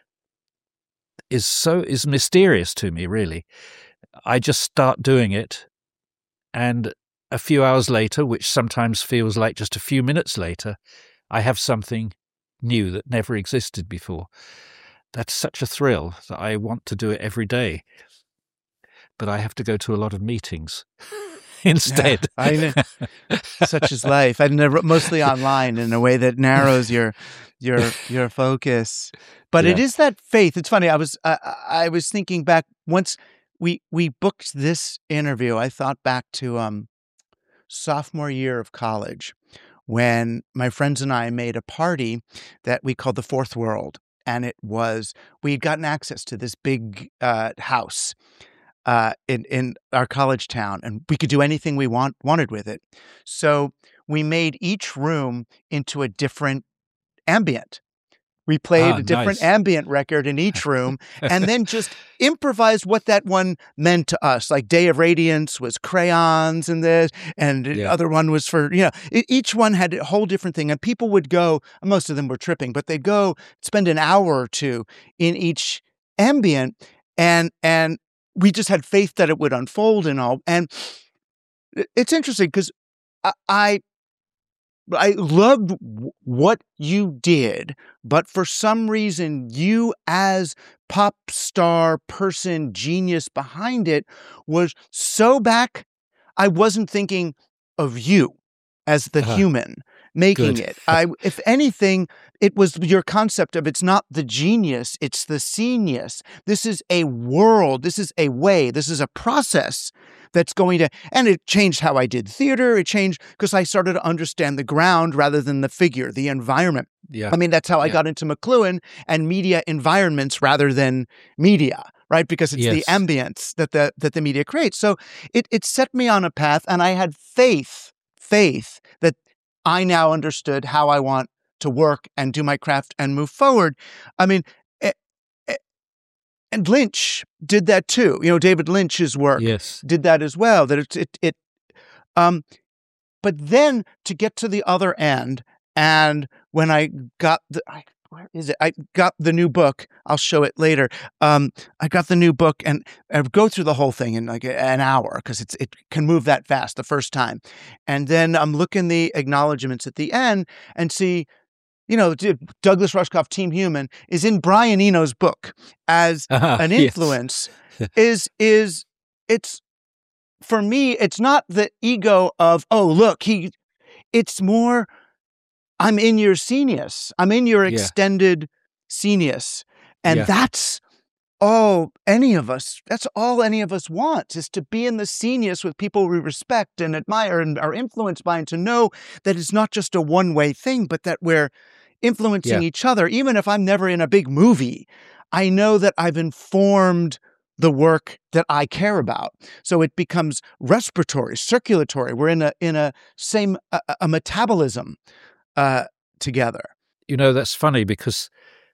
is so is mysterious to me, really. I just start doing it, and a few hours later, which sometimes feels like just a few minutes later, I have something new that never existed before. That's such a thrill that I want to do it every day. But I have to go to a lot of meetings. instead. Yeah, I know. Such is life. I never mostly online in a way that narrows your your your focus. But Yeah. it is that faith. It's funny. I was I, I was thinking back once we we booked this interview. I thought back to um sophomore year of college when my friends and I made a party that we called the Fourth World, and it was we'd gotten access to this big uh, house uh, in in our college town, and we could do anything we want wanted with it. So we made each room into a different ambient. We played Ah, a different nice. ambient record in each room, and then just improvised what that one meant to us. Like Day of Radiance was crayons, and this, and the Yeah. other one was for you know. e- Each one had a whole different thing, and people would go. Most of them were tripping, but they'd go spend an hour or two in each ambient, and and we just had faith that it would unfold and all. And it- it's interesting because I. I I loved w- what you did, but for some reason, you as pop star person, genius behind it, was so back. I wasn't thinking of you as the Ah, human making good. it. I, if anything, it was your concept of it's not the genius, it's the genius. This is a world. This is a way. This is a process that's going to, and it changed how I did theater. It changed because I started to understand the ground rather than the figure, the environment. Yeah. I mean, that's how I Yeah. got into McLuhan and media environments rather than media, right? Because it's the Yes. ambience that the that the media creates. So it it set me on a path, and I had faith, faith that I now understood how I want to work and do my craft and move forward. I mean, eh, eh, and Lynch did that too. You know, David Lynch's work Yes. did that as well. That it it it um, but then to get to the other end, and when I got the, I, where is it? I got the new book. I'll show it later. Um, I got the new book, and I go through the whole thing in like a- an hour because it's it can move that fast the first time, and then I'm looking the acknowledgments at the end and see. You know, D- Douglas Rushkoff, Team Human, is in Brian Eno's book as Ah, an yes. influence. is is it's for me, it's not the ego of, oh, look, he, it's more, I'm in your scenius. I'm in your Yeah. extended scenius. And Yeah. that's all any of us, that's all any of us want is to be in the scenius with people we respect and admire and are influenced by, and to know that it's not just a one-way thing, but that we're influencing Yeah. each other. Even if I'm never in a big movie, I know that I've informed the work that I care about. So it becomes respiratory, circulatory. We're in a in a same a, a metabolism uh, together. You know, that's funny because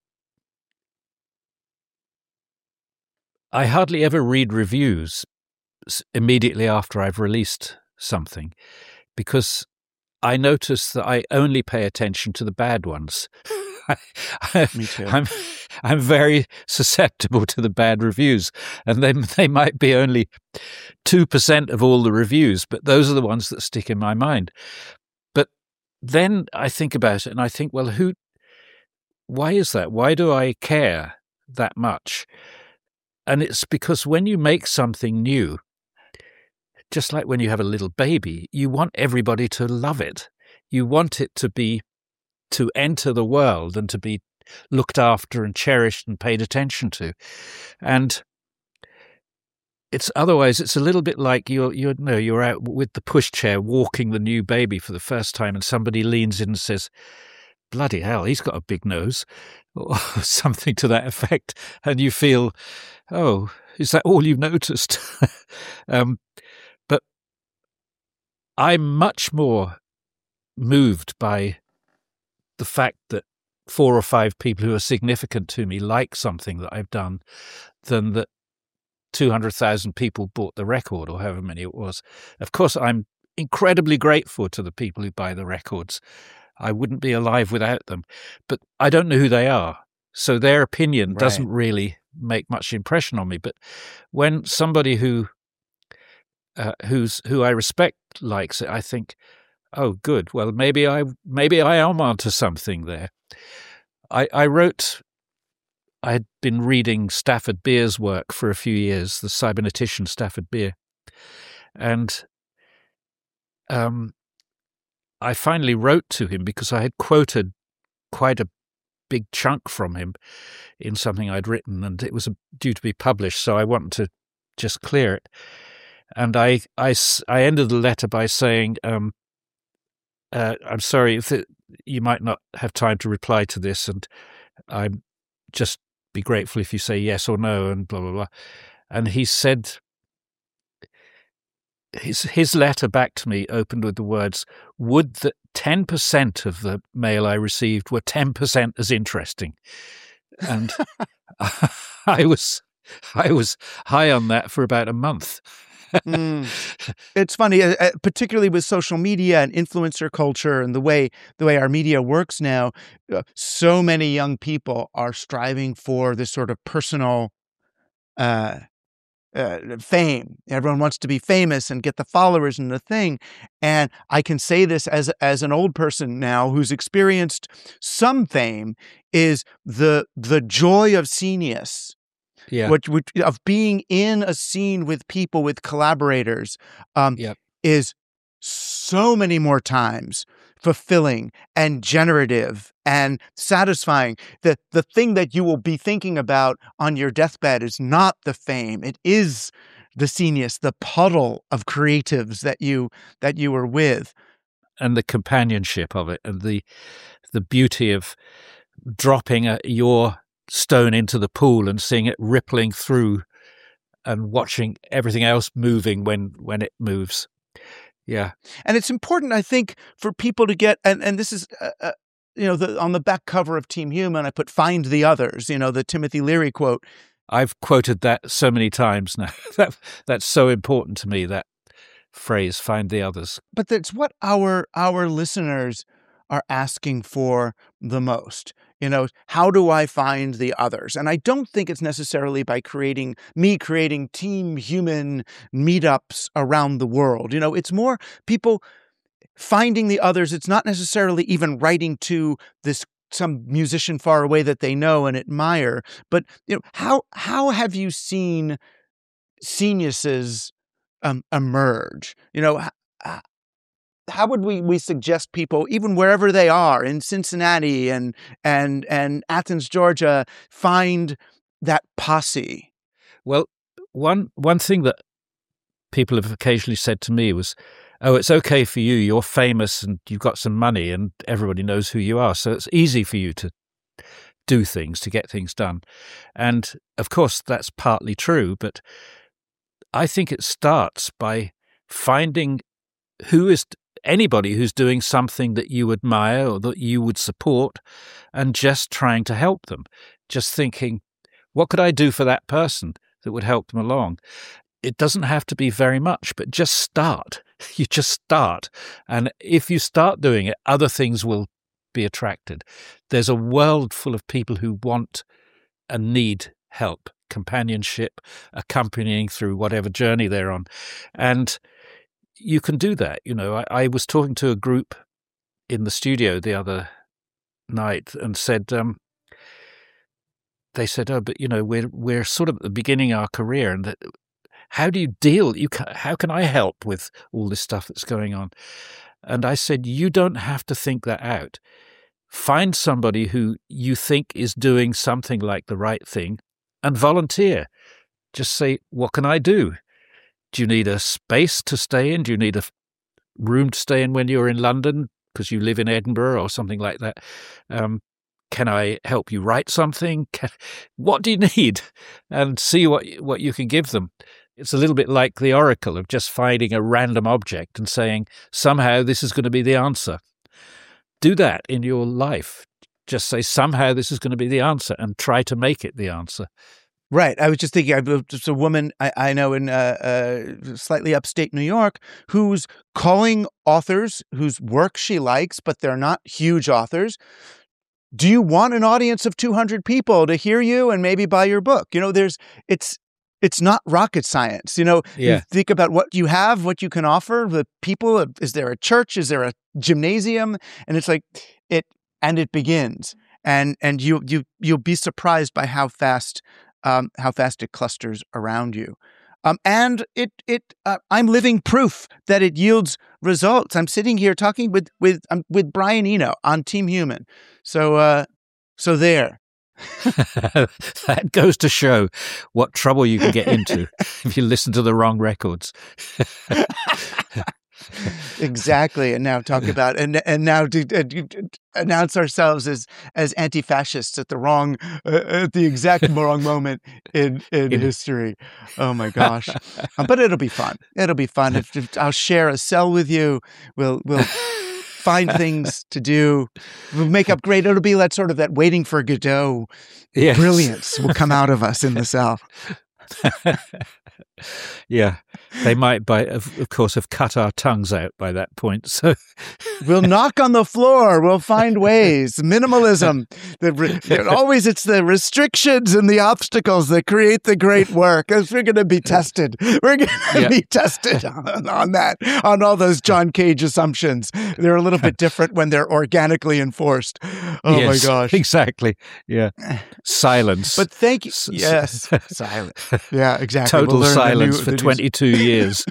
I hardly ever read reviews s- immediately after I've released something because I notice that I only pay attention to the bad ones. Me too. I'm I'm very susceptible to the bad reviews, and they they might be only two percent of all the reviews, but those are the ones that stick in my mind. But then I think about it, and I think, well, who? Why is that? Why do I care that much? And it's because when you make something new, just like when you have a little baby, you want everybody to love it. You want it to be, to enter the world and to be looked after and cherished and paid attention to. And it's otherwise, it's a little bit like you're, you're, no, you're out with the pushchair walking the new baby for the first time, and somebody leans in and says, bloody hell, he's got a big nose, or something to that effect. And you feel, oh, is that all you've noticed? um, but I'm much more moved by the fact that four or five people who are significant to me like something that I've done than that two hundred thousand people bought the record, or however many it was. Of course, I'm incredibly grateful to the people who buy the records. I wouldn't be alive without them, but I don't know who they are. So their opinion Right. doesn't really make much impression on me. But when somebody who uh, who's who I respect likes it, I think, oh, good. Well, maybe I maybe I am onto something there. I, I wrote. I had been reading Stafford Beer's work for a few years, the cybernetician Stafford Beer, and um, I finally wrote to him because I had quoted quite a big chunk from him in something I'd written, and it was due to be published, so I wanted to just clear it. And I, I, I ended the letter by saying, um, uh, I'm sorry, if it, you might not have time to reply to this, and I'm just be grateful if you say yes or no, and blah, blah, blah. And he said, his his letter back to me opened with the words, would that ten percent of the mail I received were ten percent as interesting. And I was I was high on that for about a month. mm. It's funny, uh, particularly with social media and influencer culture and the way the way our media works now. Uh, so many young people are striving for this sort of personal uh, uh, fame. Everyone wants to be famous and get the followers and the thing. And I can say this as as an old person now who's experienced some fame, is the the joy of scenius. Yeah. Which, which of being in a scene with people, with collaborators, um, Yep. is so many more times fulfilling and generative and satisfying. The the thing that you will be thinking about on your deathbed is not the fame; it is the scenius, the puddle of creatives that you that you were with, and the companionship of it, and the the beauty of dropping a, your stone into the pool and seeing it rippling through and watching everything else moving when when it moves. Yeah. And it's important, I think, for people to get, and, and this is, uh, uh, you know, the, on the back cover of Team Human, I put "Find the Others," you know, the Timothy Leary quote. I've quoted that so many times now. that That's so important to me, that phrase, "Find the others." But that's what our our listeners are asking for the most. You know, how do I find the others? And I don't think it's necessarily by creating, me creating Team Human meetups around the world. You know, it's more people finding the others. It's not necessarily even writing to this some musician far away that they know and admire. But, you know, how how have you seen sceniuses um, emerge? You know, h- how would we, we suggest people, even wherever they are, in Cincinnati and and and Athens, Georgia, find that posse? Well, one one thing that people have occasionally said to me was, oh, it's okay for you, you're famous and you've got some money and everybody knows who you are, so it's easy for you to do things, to get things done. And of course, that's partly true, but I think it starts by finding who is anybody who's doing something that you admire or that you would support, and just trying to help them. Just thinking, what could I do for that person that would help them along? It doesn't have to be very much, but just start. You just start. And if you start doing it, other things will be attracted. There's a world full of people who want and need help, companionship, accompanying through whatever journey they're on. And you can do that. You know, I, I was talking to a group in the studio the other night and said, um, they said, oh, but, you know, we're we're sort of at the beginning of our career, and that, how do you deal? You can, how can I help with all this stuff that's going on? And I said, you don't have to think that out. Find somebody who you think is doing something like the right thing and volunteer. Just say, what can I do? Do you need a space to stay in? Do you need a room to stay in when you're in London because you live in Edinburgh or something like that? Um, can I help you write something? Can, what do you need? And see what what you can give them. It's a little bit like the oracle of just finding a random object and saying, somehow this is going to be the answer. Do that in your life. Just say, somehow this is going to be the answer, and try to make it the answer. Right. I was just thinking, there's a woman I, I know in uh, uh, slightly upstate New York who's calling authors whose work she likes, but they're not huge authors. Do you want an audience of two hundred people to hear you and maybe buy your book? You know, there's it's it's not rocket science. You know, Yeah. You think about what you have, what you can offer the people. Is there a church? Is there a gymnasium? And it's like it, and it begins. And and you you you'll be surprised by how fast. Um, how fast it clusters around you. Um, and it it uh, I'm living proof that it yields results. I'm sitting here talking with with um, with Brian Eno on Team Human. So uh, so there. That goes to show what trouble you can get into if you listen to the wrong records. Exactly, and now talk about and and now to, uh, to announce ourselves as as anti-fascists at the wrong uh, at the exact wrong moment in in, in history. Oh my gosh! Um, but it'll be fun. It'll be fun. If, if I'll share a cell with you, we'll we'll find things to do. We'll make up great. It'll be that sort of that waiting for Godot yes. brilliance will come out of us in the cell. Yeah, they might, by of, of course, have cut our tongues out by that point. So we'll knock on the floor. We'll find ways. Minimalism. The re- always, it's the restrictions and the obstacles that create the great work. As we're going to be tested. We're going to yeah. be tested on, on that. On all those John Cage assumptions. They're a little bit different when they're organically enforced. Oh yes, my gosh! Exactly. Yeah. Silence. But thank you. Yes. Silence. Yeah. Exactly. Total we'll silence new, for twenty-two years.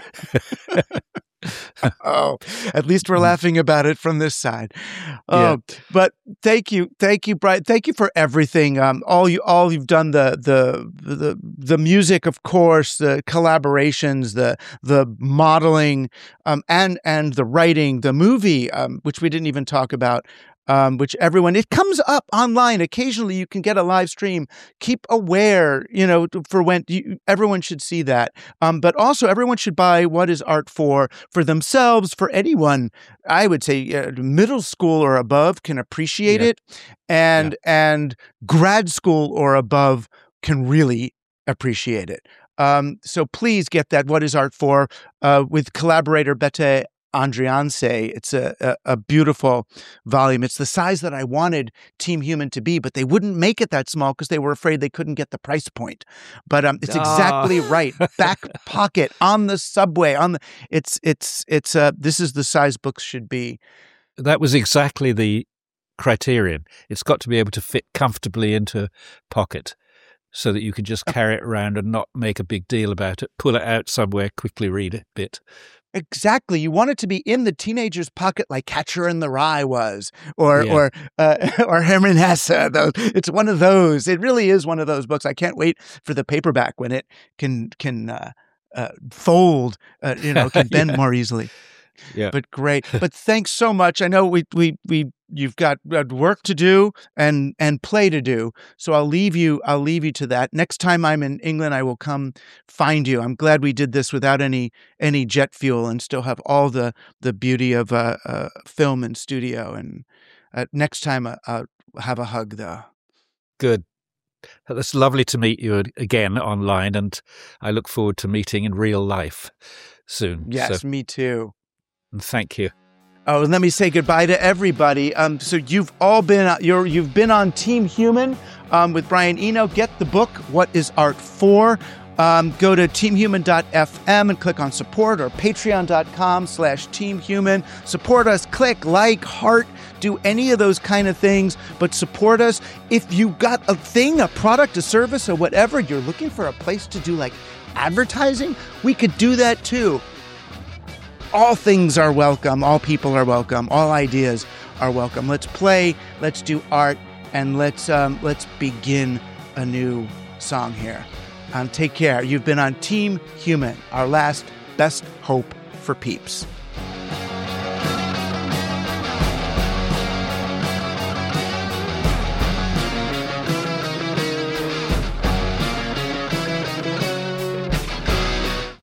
Oh, at least we're laughing about it from this side. Oh, yeah. But thank you, thank you, Brian. Thank you for everything. Um, all you, all you've done the the the the music, of course, the collaborations, the the modeling, um, and and the writing, the movie, um, which we didn't even talk about. Um, which everyone, it comes up online. Occasionally you can get a live stream. Keep aware, you know, for when you, everyone should see that. Um, but also everyone should buy What Is Art For, for themselves, for anyone. I would say uh, middle school or above can appreciate yeah. it. And, yeah. and grad school or above can really appreciate it. Um, so please get that What Is Art For uh, with collaborator Bette Andrianse. It's a, a, a beautiful volume. It's the size that I wanted Team Human to be, but they wouldn't make it that small because they were afraid they couldn't get the price point. But um, it's exactly oh. right. Back pocket on the subway. On the it's it's it's uh this is the size books should be. That was exactly the criterion. It's got to be able to fit comfortably into a pocket, so that you can just carry it around and not make a big deal about it. Pull it out somewhere, quickly read a bit. Exactly. You want it to be in the teenager's pocket like Catcher in the Rye was, or yeah. or uh, or Hermann Hesse. Those. It's one of those. It really is one of those books. I can't wait for the paperback when it can can uh, uh, fold, uh, you know, can bend yeah. more easily. Yeah. But great. But thanks so much. I know we we we you've got work to do and and play to do. So I'll leave you I'll leave you to that. Next time I'm in England, I will come find you. I'm glad we did this without any any jet fuel and still have all the the beauty of uh, uh film and studio. And uh, next time uh, I'll have a hug though. Good. It's lovely to meet you again online, and I look forward to meeting in real life soon. Yes, so. me too. Thank you. Oh, and let me say goodbye to everybody. Um, so you've all been you're you've been on Team Human um, with Brian Eno. Get the book, What Is Art For? Um, go to team human dot f m and click on support, or patreon dot com slash team human. Support us. Click, like, heart, do any of those kind of things, but support us. If you got a thing, a product, a service, or whatever, you're looking for a place to do like advertising, we could do that too. All things are welcome. All people are welcome. All ideas are welcome. Let's play. Let's do art, and let's um, let's begin a new song here. Um, take care. You've been on Team Human, our last best hope for peeps.